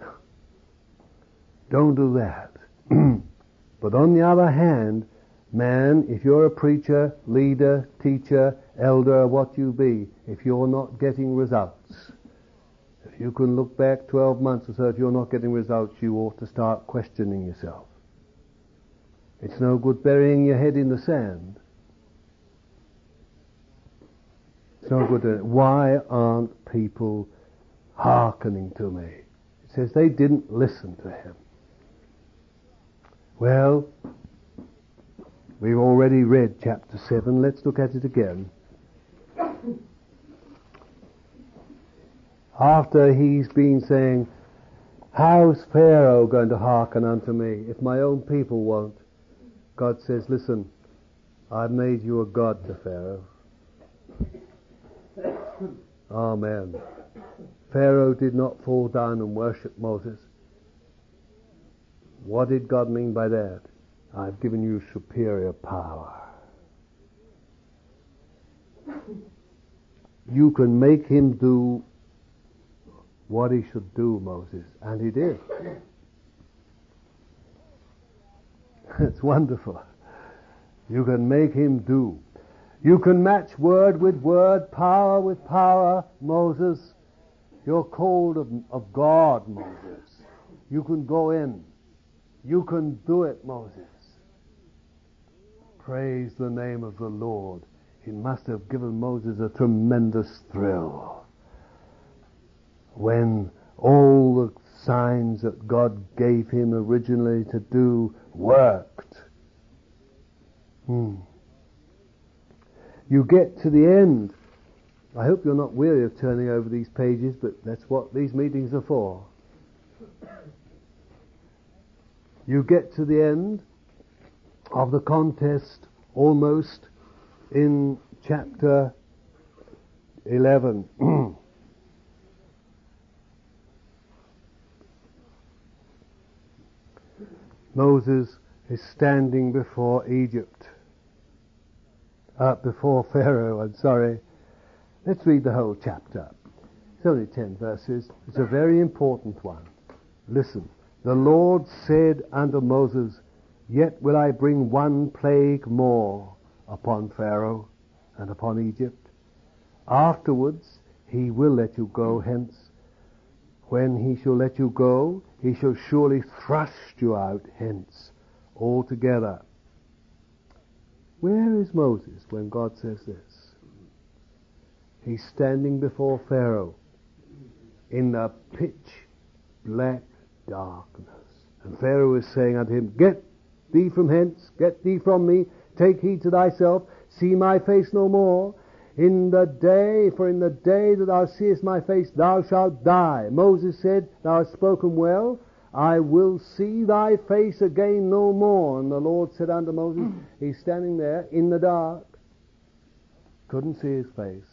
Don't do that. But on the other hand, man, if you're a preacher, leader, teacher, elder, what you be, if you're not getting results, if you can look back 12 months or so, if you're not getting results, you ought to start questioning yourself. It's no good burying your head in the sand. It's no good. Why aren't people hearkening to me? It says they didn't listen to him. Well, we've already read chapter 7. Let's look at it again. After he's been saying, how's Pharaoh going to hearken unto me if my own people won't? God says, listen, I've made you a god to Pharaoh. Amen. Pharaoh did not fall down and worship Moses. What did God mean by that? I've given you superior power. You can make him do what he should do, Moses. And he did. It's wonderful. You can make him do. You can match word with word, power with power, Moses. You're called of God, Moses. You can go in. You can do it, Moses. Praise the name of the Lord. It must have given Moses a tremendous thrill when all the signs that God gave him originally to do worked. You get to the end. I hope you're not weary of turning over these pages, but that's what these meetings are for. You get to the end of the contest almost in chapter 11. Moses is standing before before Pharaoh, I'm sorry. Let's read the whole chapter. It's only 10 verses. It's a very important one. Listen. The Lord said unto Moses, yet will I bring one plague more upon Pharaoh and upon Egypt. Afterwards he will let you go hence. When he shall let you go, he shall surely thrust you out hence altogether. Where is Moses when God says this? He's standing before Pharaoh in the pitch black darkness. And Pharaoh is saying unto him, get thee from hence, get thee from me, take heed to thyself, see my face no more. For in the day that thou seest my face, thou shalt die. Moses said, thou hast spoken well, I will see thy face again no more. And the Lord said unto Moses, he's standing there in the dark, couldn't see his face.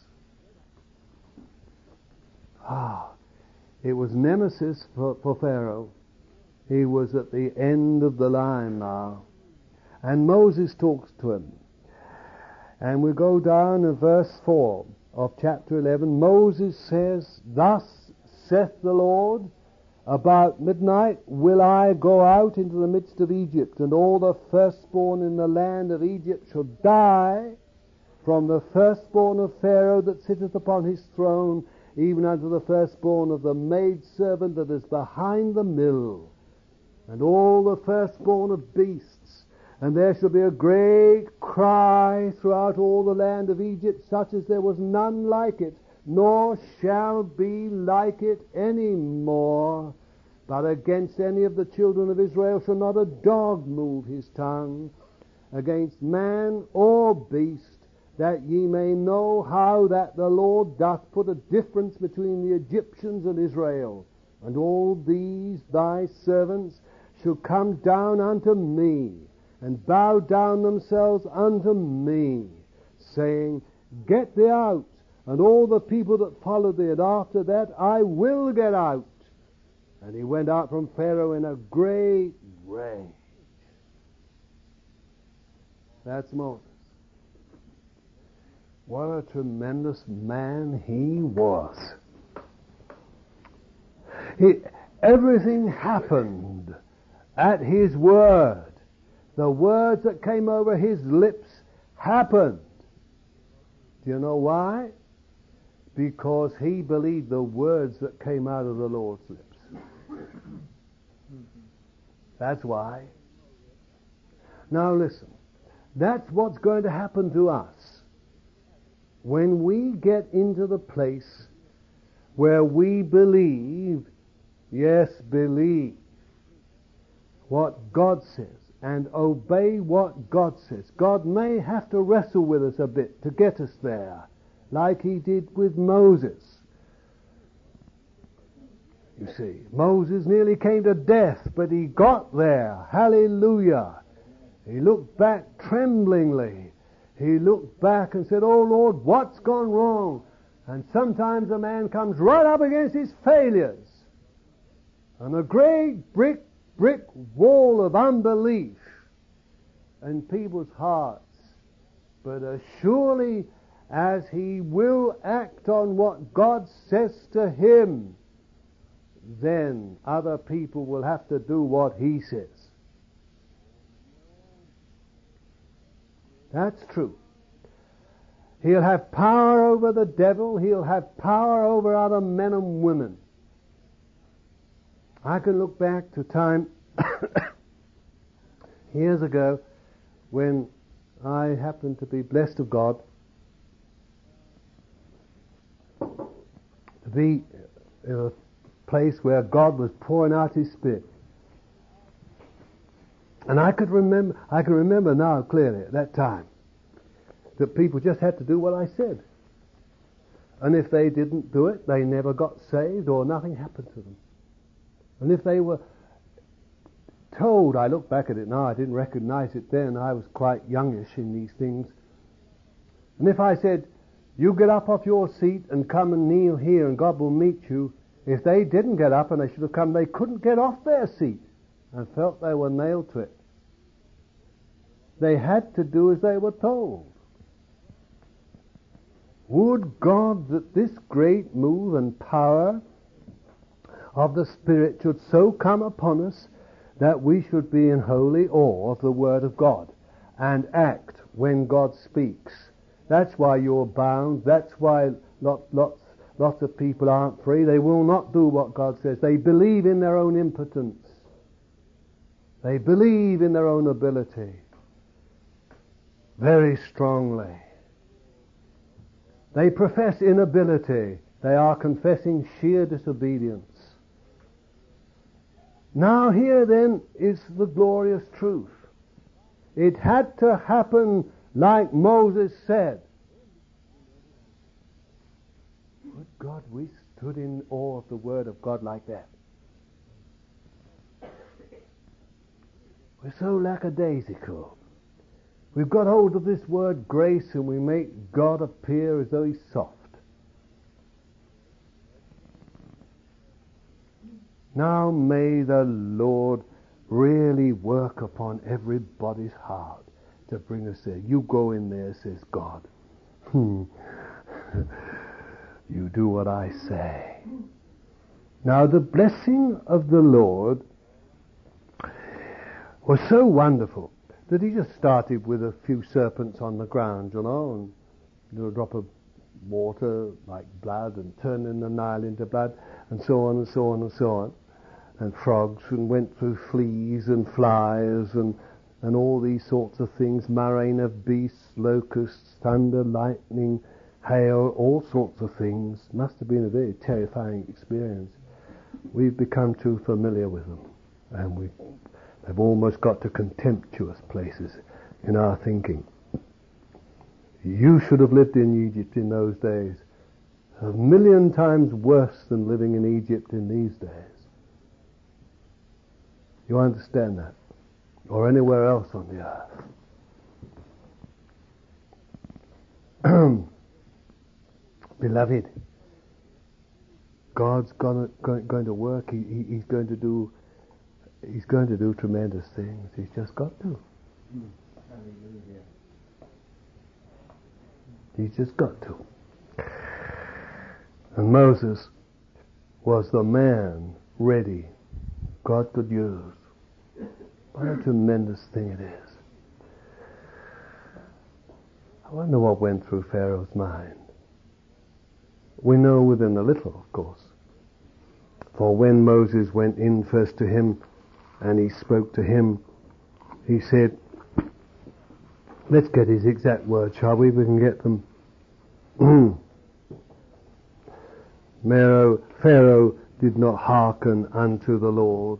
It was nemesis for Pharaoh. He was at the end of the line now. And Moses talks to him. And we go down to verse 4 of chapter 11. Moses says, thus saith the Lord, about midnight will I go out into the midst of Egypt, and all the firstborn in the land of Egypt shall die, from the firstborn of Pharaoh that sitteth upon his throne, even unto the firstborn of the maidservant that is behind the mill, and all the firstborn of beasts. And there shall be a great cry throughout all the land of Egypt, such as there was none like it, nor shall be like it any more. But against any of the children of Israel shall not a dog move his tongue. against man or beast, that ye may know how that the Lord doth put a difference between the Egyptians and Israel. And all these thy servants shall come down unto me, and bow down themselves unto me, saying, Get thee out, and all the people that follow thee, and after that I will get out. And he went out from Pharaoh in a great rage. That's Moses. What a tremendous man he was. Everything happened at his word. The words that came over his lips happened. Do you know why? Because he believed the words that came out of the Lord's lips. That's why. Now listen. That's what's going to happen to us when we get into the place where we believe, yes, believe what God says and obey what God says. God may have to wrestle with us a bit to get us there, like he did with Moses. You see, Moses nearly came to death, but he got there. Hallelujah. He looked back tremblingly. He looked back and said, Oh Lord, what's gone wrong? And sometimes a man comes right up against his failures and a great brick wall of unbelief in people's hearts. But as surely as he will act on what God says to him, then other people will have to do what he says. That's true. He'll have power over the devil. He'll have power over other men and women. I can look back to time years ago when I happened to be blessed of God to be in a place where God was pouring out His Spirit. And I can remember now clearly at that time that people just had to do what I said. And if they didn't do it, they never got saved or nothing happened to them. And if they were told, I look back at it now, I didn't recognize it then, I was quite youngish in these things. And if I said, you get up off your seat and come and kneel here and God will meet you, if they didn't get up and they should have come, they couldn't get off their seat and felt they were nailed to it. They had to do as they were told. Would God that this great move and power of the Spirit should so come upon us that we should be in holy awe of the Word of God and act when God speaks. That's why you're bound. That's why lots of people aren't free. They will not do what God says. They believe in their own impotence. They believe in their own ability very strongly. They profess inability. They are confessing sheer disobedience. Now here then is the glorious truth. It had to happen like Moses said. Good God, we stood in awe of the Word of God like that. We're so lackadaisical. We've got hold of this word grace and we make God appear as though He's soft. Now may the Lord really work upon everybody's heart to bring us there. You go in there, says God. You do what I say. Now the blessing of the Lord was so wonderful that He just started with a few serpents on the ground, and a drop of water like blood, and turning the Nile into blood, and so on and so on and so on, and frogs, and went through fleas and flies and all these sorts of things, murrain of beasts, locusts, thunder, lightning, hail, all sorts of things. Must have been a very terrifying experience. We've become too familiar with them, and they've almost got to contemptuous places. in our thinking. You should have lived in Egypt in those days. 1,000,000 times worse than living in Egypt in these days. You understand that? Or anywhere else on the earth. Beloved, God's going to work. He's going to do tremendous things. He's just got to. He's just got to. And Moses was the man ready God could use. What a tremendous thing it is. I wonder what went through Pharaoh's mind. We know within a little, of course. For when Moses went in first to him and he spoke to him, he said, let's get his exact words, shall we? We can get them. Pharaoh did not hearken unto the Lord.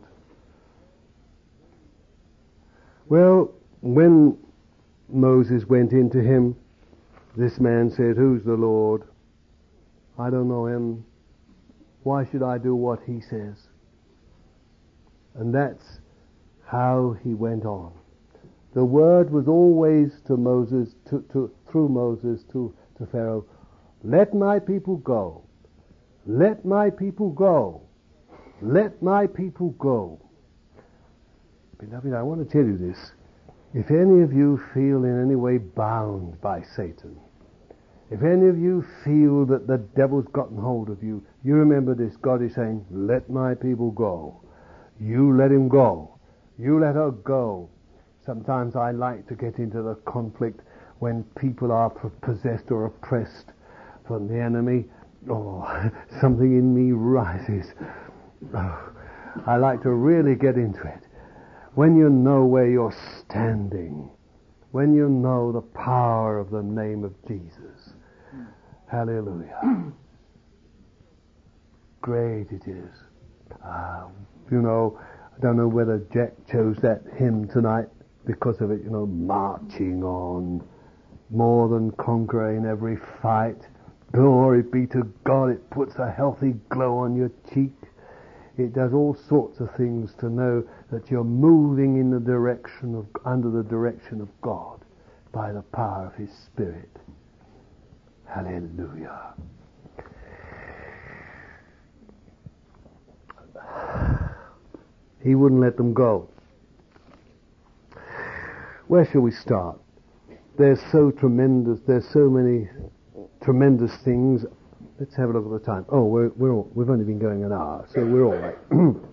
Well, when Moses went into him, this man said, who's the Lord? I don't know him. Why should I do what he says? And that's how he went on. The word was always to Moses, through Moses to Pharaoh, let my people go. Let my people go. Let my people go. Beloved, I want to tell you this. If any of you feel in any way bound by Satan, if any of you feel that the devil's gotten hold of you, you remember this. God is saying, let my people go. You let him go. You let her go. Sometimes I like to get into the conflict when people are possessed or oppressed from the enemy. Oh, something in me rises. Oh, I like to really get into it. When you know where you're standing, when you know the power of the name of Jesus. Hallelujah. Great it is. You know, I don't know whether Jack chose that hymn tonight because of it, you know, marching on, more than conquering every fight. Glory be to God. It puts a healthy glow on your cheek. It does all sorts of things to know that you're moving in the direction of, under the direction of God by the power of His Spirit. Hallelujah. He wouldn't let them go. Where shall we start? There's so many tremendous things. Let's have a look at the time. Oh, we've only been going an hour, so we're all right.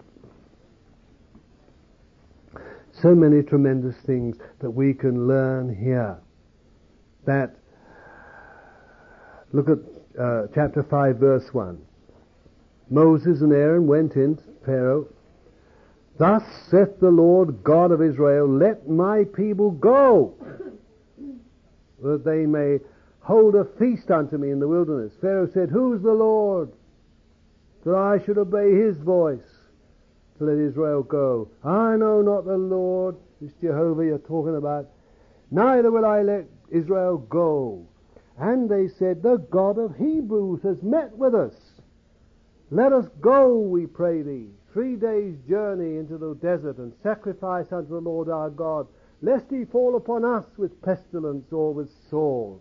So many tremendous things that we can learn here. That, look at chapter 5, verse 1. Moses and Aaron went in to Pharaoh. Thus saith the Lord God of Israel, let my people go, that they may hold a feast unto me in the wilderness. Pharaoh said, who's the Lord, that I should obey his voice to let Israel go? I know not the Lord, this Jehovah you're talking about, neither will I let Israel go. And they said, the God of Hebrews has met with us. Let us go, we pray thee, 3 days' journey into the desert, and sacrifice unto the Lord our God, lest he fall upon us with pestilence or with sword.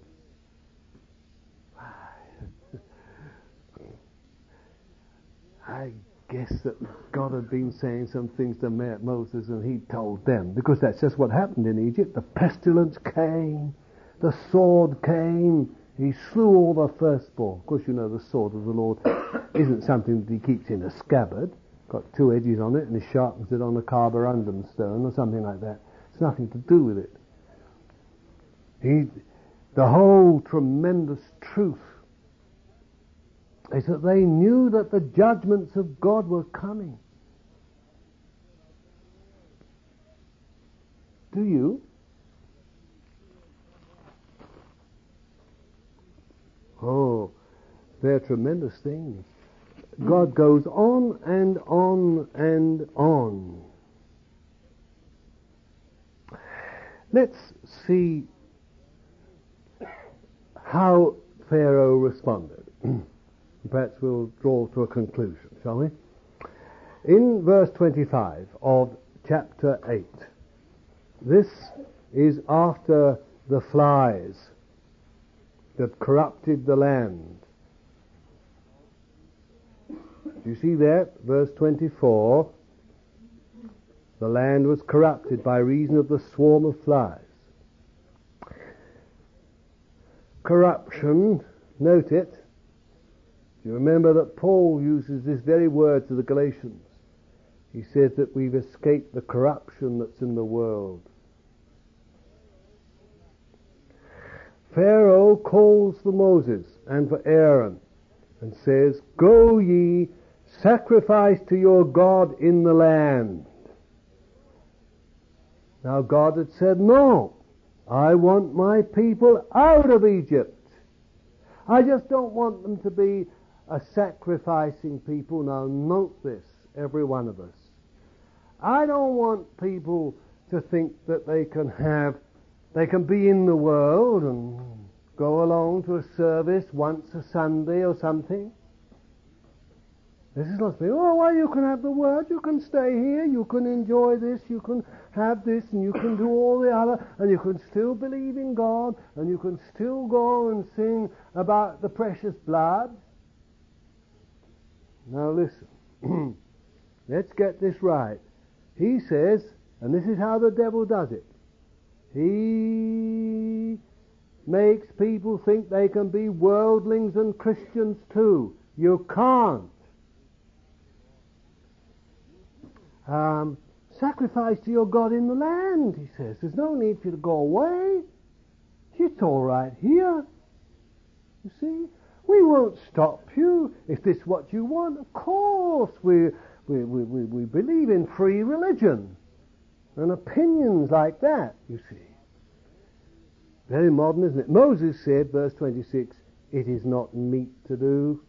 I guess that God had been saying some things to Moses, and he told them, because that's just what happened in Egypt. The pestilence came, the sword came, he slew all the firstborn. Of course, you know the sword of the Lord isn't something that he keeps in a scabbard. Got 2 edges on it, and he sharpens it on a carborundum stone or something like that. It's nothing to do with it. The whole tremendous truth is that they knew that the judgments of God were coming. Do you? Oh, they're tremendous things. God goes on and on and on. Let's see how Pharaoh responded. Perhaps we'll draw to a conclusion, shall we? In verse 25 of chapter 8, this is after the flies that corrupted the land. Do you see that? Verse 24, the land was corrupted by reason of the swarm of flies. Corruption, note it. Do you remember that Paul uses this very word to the Galatians? He says that we've escaped the corruption that's in the world. Pharaoh calls for Moses and for Aaron and says, "Go ye, sacrifice to your God in the land." Now God had said, "No, I want my people out of Egypt. I just don't want them to be a sacrificing people." Now note this, every one of us. I don't want people to think that they can be in the world and go along to a service once a Sunday or something. This is not saying, "Oh, well, you can have the word, you can stay here, you can enjoy this, you can have this, and you can do all the other, and you can still believe in God, and you can still go and sing about the precious blood." Now listen, let's get this right. He says, and this is how the devil does it, he makes people think they can be worldlings and Christians too. You can't. Sacrifice to your God in the land, he says. There's no need for you to go away. It's all right here. You see? We won't stop you if this is what you want. Of course, we believe in free religion and opinions like that, you see. Very modern, isn't it? Moses said, verse 26, "It is not meet to do.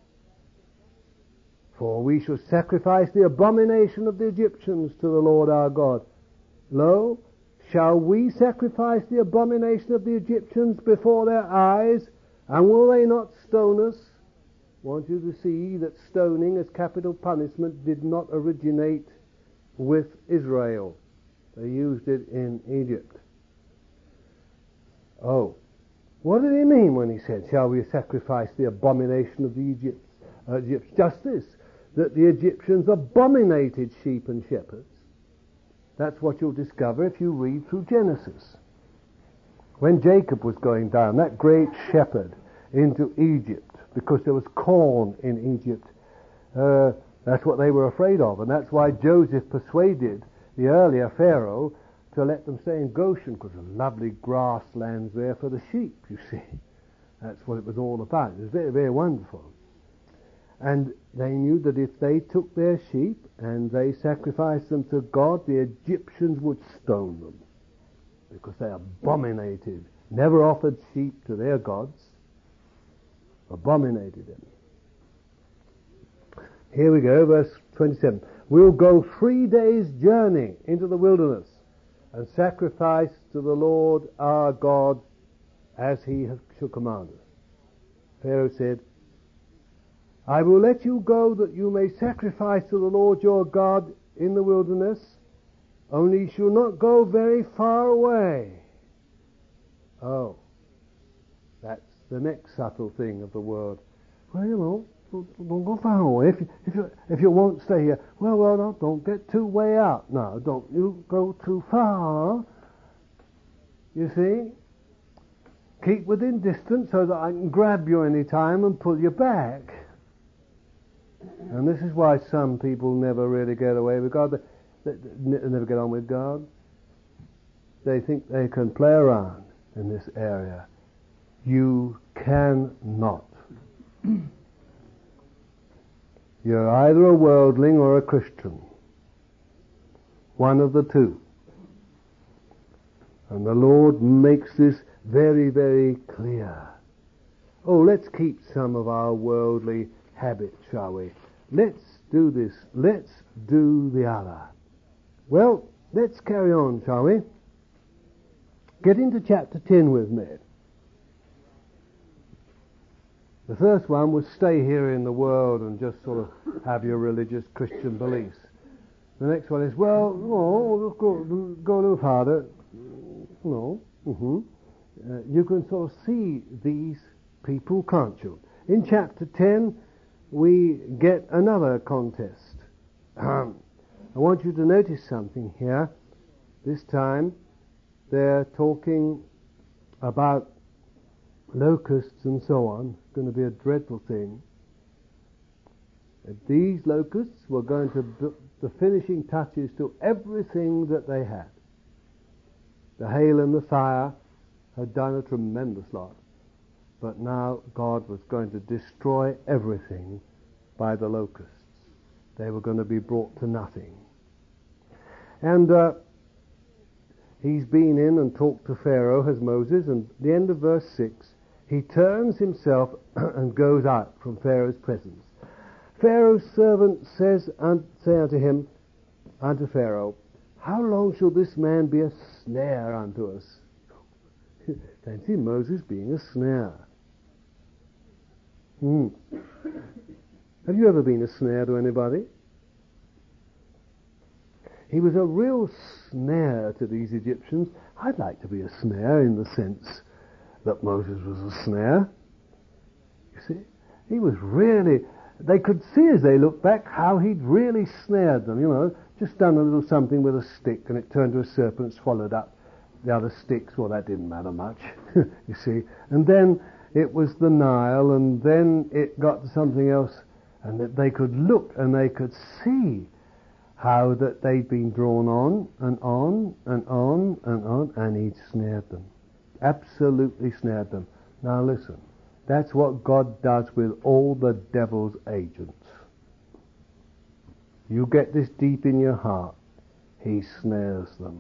For we shall sacrifice the abomination of the Egyptians to the Lord our God. Lo, shall we sacrifice the abomination of the Egyptians before their eyes, and will they not stone us?" I want you to see that stoning as capital punishment did not originate with Israel. They used it in Egypt. Oh, what did he mean when he said, "Shall we sacrifice the abomination of the Egyptians?" Just this, that the Egyptians abominated sheep and shepherds. That's what you'll discover if you read through Genesis. When Jacob was going down, that great shepherd, into Egypt, because there was corn in Egypt, that's what they were afraid of, and that's why Joseph persuaded the earlier Pharaoh to let them stay in Goshen, because there were lovely grasslands there for the sheep, you see. That's what it was all about. It was very, very wonderful. And they knew that if they took their sheep and they sacrificed them to God, the Egyptians would stone them, because they abominated, never offered sheep to their gods, abominated them. Here we go, verse 27. "We'll go 3 days' journey into the wilderness and sacrifice to the Lord our God as he shall command us." Pharaoh said, "I will let you go that you may sacrifice to the Lord your God in the wilderness, only you shall not go very far away." Oh, that's the next subtle thing of the word. Well, you know, don't go far away. If you won't stay here, well, no, don't get too way out. No, don't you go too far. You see? Keep within distance so that I can grab you any time and pull you back. And this is why some people never really get away with God. They never get on with God. They think they can play around in this area. You cannot. You're either a worldling or a Christian. One of the two. And the Lord makes this very, very clear. Oh, let's keep some of our worldly habits, shall we? Let's do this. Let's do the other. Well, let's carry on, shall we? Get into chapter 10 with me. The first one was stay here in the world and just sort of have your religious Christian beliefs. The next one is, well, no, go a little farther. No. You can sort of see these people, can't you? In chapter 10, we get another contest. I want you to notice something here. This time, they're talking about locusts and so on. It's going to be a dreadful thing. These locusts were going to put the finishing touches to everything that they had. The hail and the fire had done a tremendous lot, but now God was going to destroy everything by the locusts. They were going to be brought to nothing. And he's been in and talked to Pharaoh, has Moses, and at the end of verse 6, he turns himself and goes out from Pharaoh's presence. Pharaoh's servant say unto him, unto Pharaoh, how long shall this man be a snare unto us? Fancy Moses being a snare. Have you ever been a snare to anybody? He was a real snare to these Egyptians. I'd like to be a snare in the sense that Moses was a snare. You see? He was really... They could see as they looked back how he'd really snared them, just done a little something with a stick and it turned to a serpent, swallowed up the other sticks. Well, that didn't matter much, you see. And then it was the Nile, and then it got to something else, and that they could look and they could see how that they'd been drawn on and on and on and on, and he'd snared them. Absolutely snared them. Now listen. That's what God does with all the devil's agents. You get this deep in your heart, he snares them.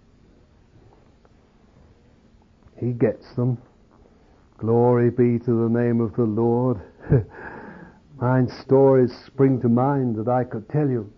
He gets them. Glory be to the name of the Lord. Mine stories spring to mind that I could tell you.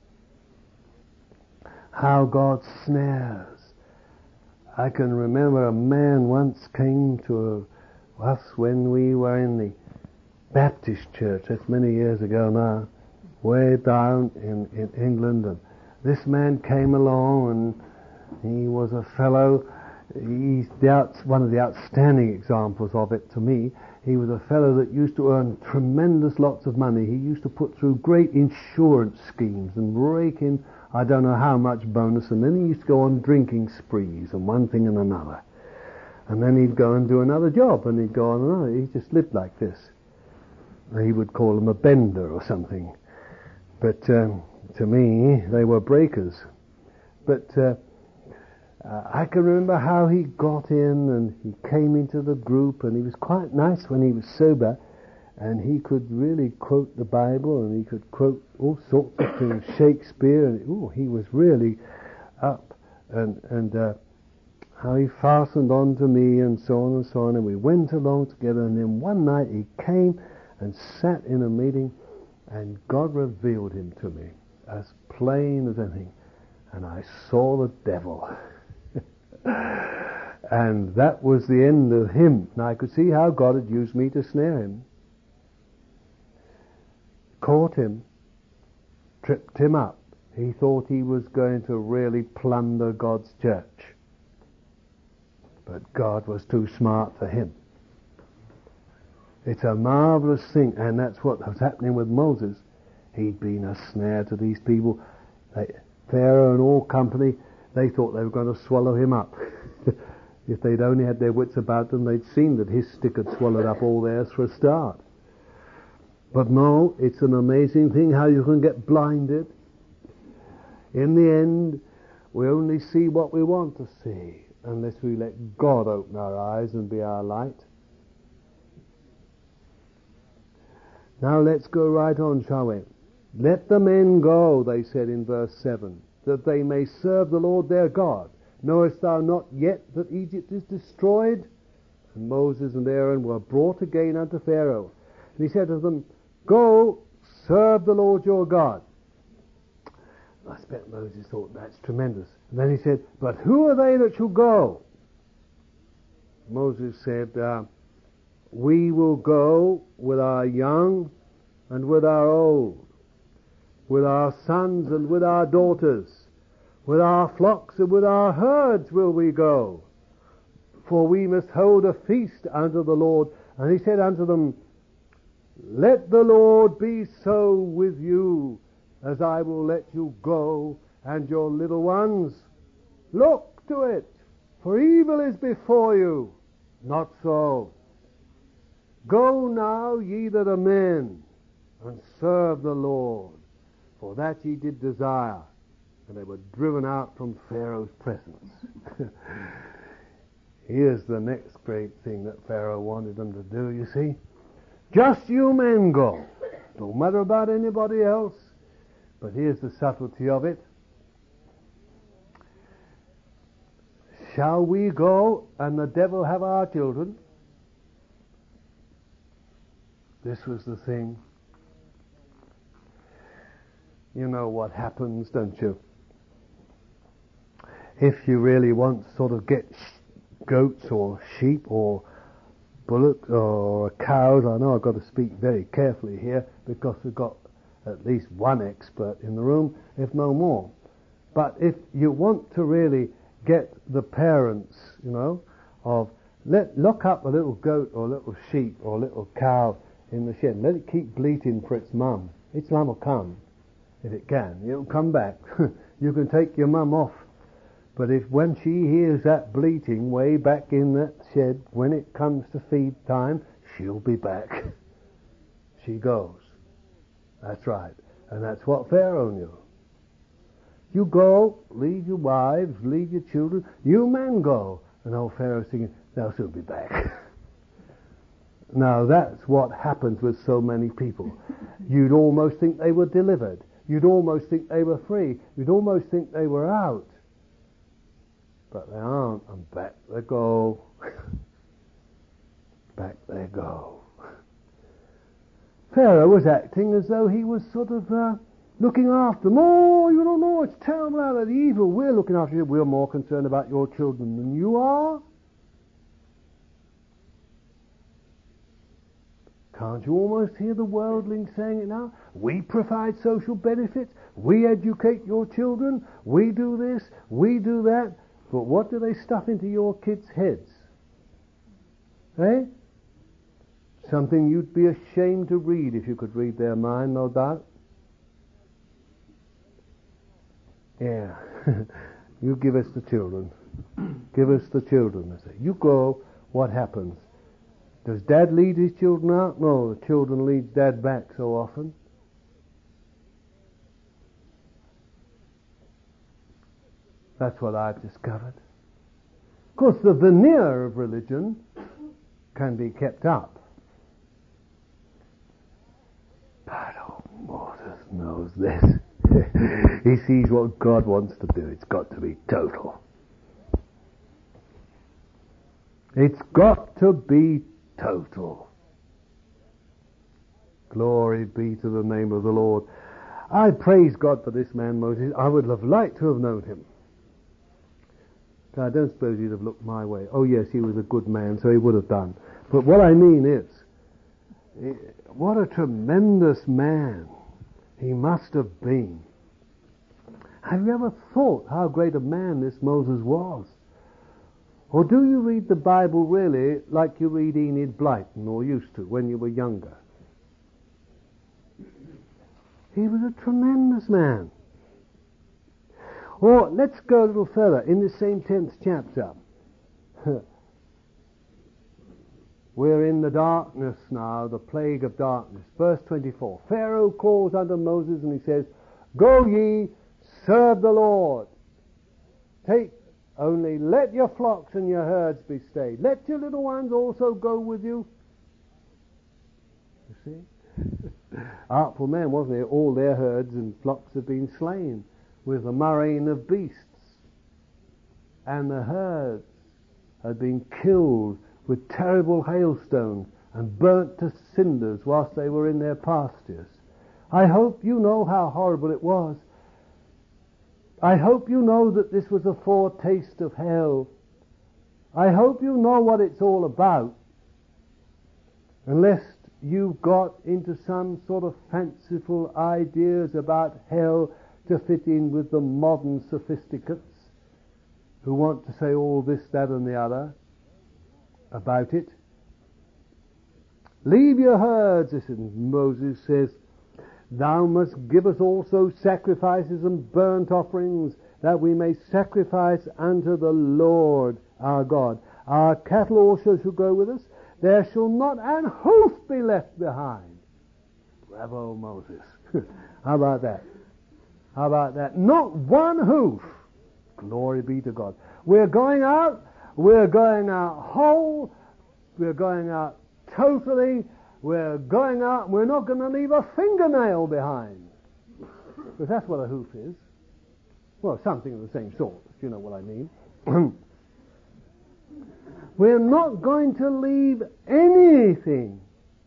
How God snares. I can remember a man once came to us when we were in the Baptist church, that's many years ago now, way down in England, and this man came along and he was a fellow, he's one of the outstanding examples of it to me. He was a fellow that used to earn tremendous lots of money. He used to put through great insurance schemes and rake in I don't know how much bonus, and then he used to go on drinking sprees and one thing and another. And then he'd go and do another job, and he'd go on and on. He just lived like this. He would call them a bender or something. But to me, they were breakers. But I can remember how he got in, and he came into the group, and he was quite nice when he was sober, and he could really quote the Bible, and he could quote all sorts of things, Shakespeare, and he was really up. And how he fastened on to me and so on and so on, and we went along together, and then one night he came and sat in a meeting, and God revealed him to me as plain as anything, and I saw the devil. And that was the end of him. And I could see how God had used me to snare him. Caught him, tripped him up. He thought he was going to really plunder God's church. But God was too smart for him. It's a marvelous thing, and that's what was happening with Moses. He'd been a snare to these people. Pharaoh and all company, they thought they were going to swallow him up. If they'd only had their wits about them, they'd seen that his stick had swallowed up all theirs for a start. But no, it's an amazing thing how you can get blinded. In the end, we only see what we want to see, unless we let God open our eyes and be our light. Now let's go right on, shall we? Let the men go, they said in verse 7, that they may serve the Lord their God. Knowest thou not yet that Egypt is destroyed? And Moses and Aaron were brought again unto Pharaoh. And he said to them, Go, serve the Lord your God. I bet Moses thought, that's tremendous. And then he said, But who are they that shall go? Moses said, we will go with our young and with our old, with our sons and with our daughters, with our flocks and with our herds will we go. For we must hold a feast unto the Lord. And he said unto them, let the Lord be so with you as I will let you go and your little ones. Look to it, for evil is before you. Not so. Go now, ye that are men, and serve the Lord, for that ye did desire. And they were driven out from Pharaoh's presence. Here's the next great thing that Pharaoh wanted them to do, you see. Just you men go. Don't matter about anybody else. But here's the subtlety of it. Shall we go and the devil have our children? This was the thing. You know what happens, don't you? If you really want to sort of get goats or sheep or bullocks or cows, I know I've got to speak very carefully here because we've got at least one expert in the room, if no more. But if you want to really get the parents, of lock up a little goat or a little sheep or a little cow in the shed, let it keep bleating for its mum. Its mum will come, if it can. It'll come back. You can take your mum off. But if when she hears that bleating way back in that shed, when it comes to feed time, she'll be back. She goes. That's right. And that's what Pharaoh knew. You go, leave your wives, leave your children, you men go. And old Pharaoh's thinking, they'll soon be back. Now that's what happens with so many people. You'd almost think they were delivered. You'd almost think they were free. You'd almost think they were out. But they aren't, and back they go. Back they go. Pharaoh was acting as though he was sort of looking after them. Oh, you don't know, it's terrible out of the evil. We're looking after you. We're more concerned about your children than you are. Can't you almost hear the worldling saying it now? We provide social benefits. We educate your children. We do this. We do that. But what do they stuff into your kids' heads? Eh? Something you'd be ashamed to read if you could read their mind, no doubt. Yeah. You give us the children. Give us the children. They say, you go, what happens? Does Dad lead his children out? No, the children leads Dad back so often. That's what I've discovered. Of course, the veneer of religion can be kept up. But Moses knows this. He sees what God wants to do. It's got to be total. It's got to be total. Glory be to the name of the Lord. I praise God for this man Moses. I would have liked to have known him. I don't suppose he'd have looked my way. Oh yes, he was a good man, so he would have done. But what I mean is, what a tremendous man he must have been. Have you ever thought how great a man this Moses was? Or do you read the Bible really like you read Enid Blyton, or used to when you were younger? He was a tremendous man. Or let's go a little further. In the same 10th chapter, we're in the darkness now, the plague of darkness. Verse 24. Pharaoh calls unto Moses and he says, go ye, serve the Lord. Only let your flocks and your herds be stayed. Let your little ones also go with you. You see? Artful man, wasn't he? All their herds and flocks have been slain with the murrain of beasts. And the herds had been killed with terrible hailstones and burnt to cinders whilst they were in their pastures. I hope you know how horrible it was. I hope you know that this was a foretaste of hell. I hope you know what it's all about, unless you've got into some sort of fanciful ideas about hell to fit in with the modern sophisticates who want to say all this, that and the other about it. Leave your herds, Moses says, thou must give us also sacrifices and burnt offerings, that we may sacrifice unto the Lord our God. Our cattle also shall go with us. There shall not an hoof be left behind. Bravo, Moses. How about that? How about that? Not one hoof. Glory be to God. We're going out whole, we're going out totally, we're going out, we're not going to leave a fingernail behind. Because that's what a hoof is. Well, something of the same sort, if you know what I mean. We're not going to leave anything.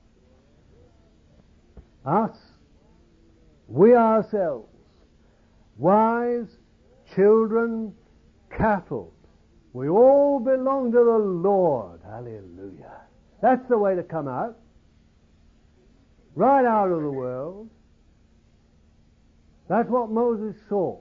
Us, we ourselves, wives, children, cattle, we all belong to the Lord. Hallelujah. That's the way to come out. Right out of the world. That's what Moses saw.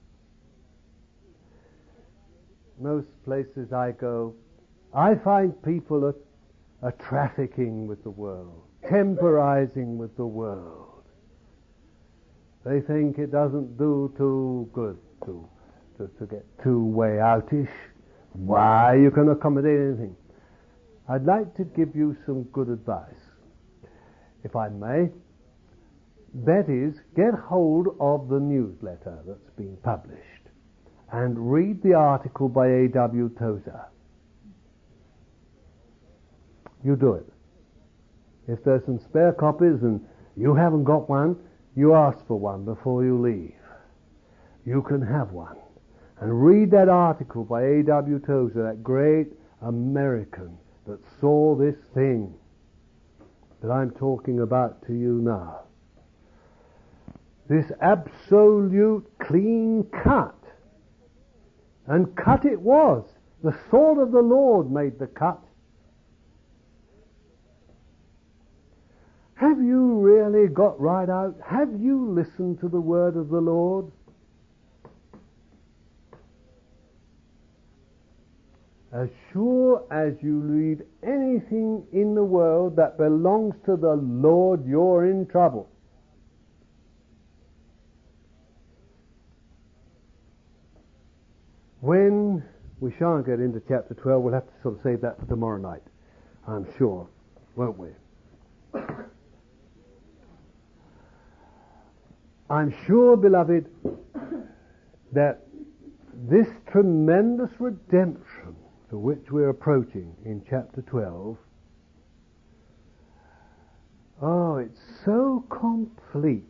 Most places I go, I find people are trafficking with the world, temporizing with the world. They think it doesn't do too good to get too way outish. Why, you can accommodate anything. I'd like to give you some good advice, if I may. That is, get hold of the newsletter that's been published and read the article by A.W. Tozer. You do it. If there's some spare copies and you haven't got one, you ask for one before you leave. You can have one. And read that article by A.W. Tozer, that great American that saw this thing that I'm talking about to you now. This absolute clean cut. And cut it was. The sword of the Lord made the cut. Have you really got right out? Have you listened to the word of the Lord? As sure as you read anything in the world that belongs to the Lord, you're in trouble. When we shan't get into chapter 12, we'll have to sort of save that for tomorrow night, I'm sure, won't we? I'm sure, beloved, that this tremendous redemption to which we're approaching in chapter 12, oh, it's so complete.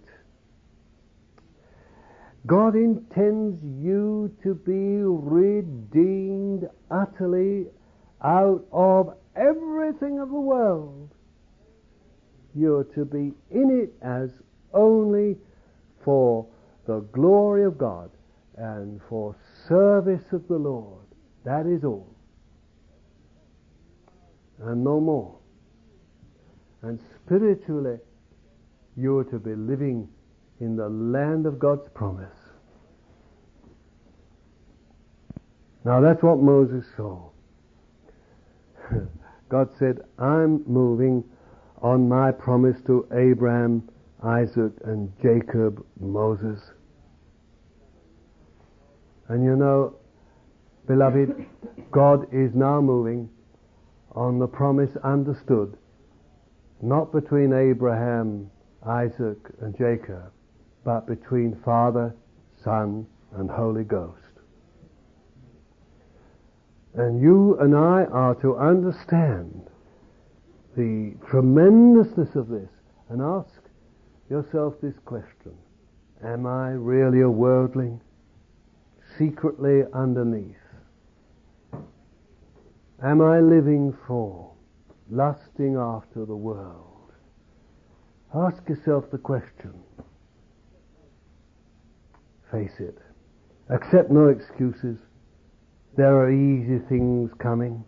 God intends you to be redeemed utterly out of everything of the world. You're to be in it as only for the glory of God and for service of the Lord. That is all. And no more. And spiritually, you're to be living in the land of God's promise. Now that's what Moses saw. God said, I'm moving on my promise to Abraham, Isaac and Jacob, Moses. And you know, beloved, God is now moving on the promise understood, not between Abraham, Isaac and Jacob, but between Father, Son and Holy Ghost. And you and I are to understand the tremendousness of this and ask yourself this question: am I really a worldling, secretly underneath? Am I living for, lusting after the world? Ask yourself the question. Face it. Accept no excuses. there are easy things coming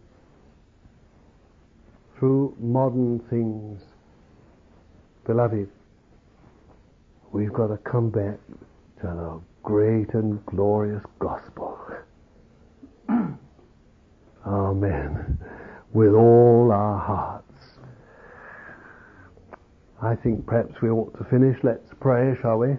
through modern things. Beloved, we've got to come back to the great and glorious gospel. Amen. With all our hearts. I think perhaps we ought to finish. Let's pray, shall we?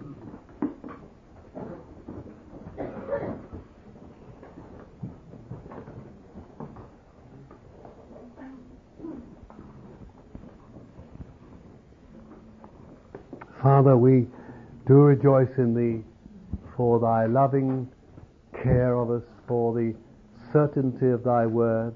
Father, we do rejoice in Thee for Thy loving care of us, for the certainty of Thy word,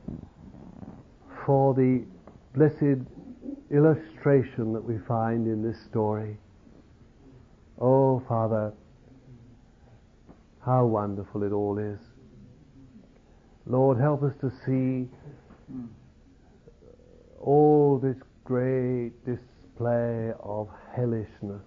for the blessed illustration that we find in this story. Oh, Father, how wonderful it all is. Lord, help us to see all this great display of hellishness,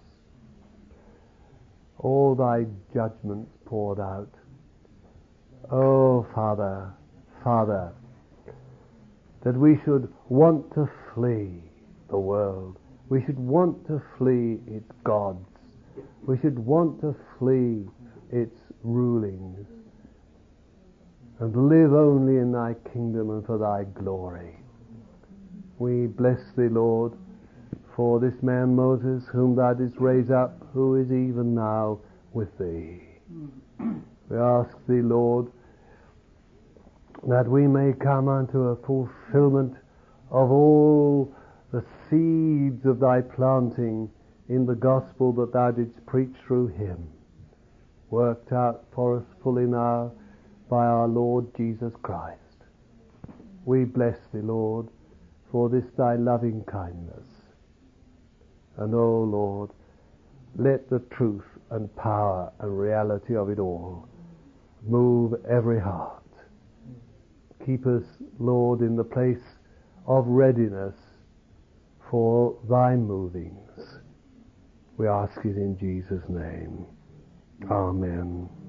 all Thy judgments poured out. Oh, Father, Father, that we should want to flee the world. We should want to flee its gods. We should want to flee its rulings and live only in Thy kingdom and for Thy glory. We bless Thee, Lord, for this man Moses, whom Thou didst raise up, who is even now with Thee. We ask Thee, Lord, that we may come unto a fulfillment of all the seeds of Thy planting in the gospel that Thou didst preach through him, worked out for us fully now by our Lord Jesus Christ. We bless Thee, Lord, for this Thy loving kindness. And, O Lord, let the truth and power and reality of it all move every heart. Keep us, Lord, in the place of readiness for Thy movings. We ask it in Jesus' name. Amen.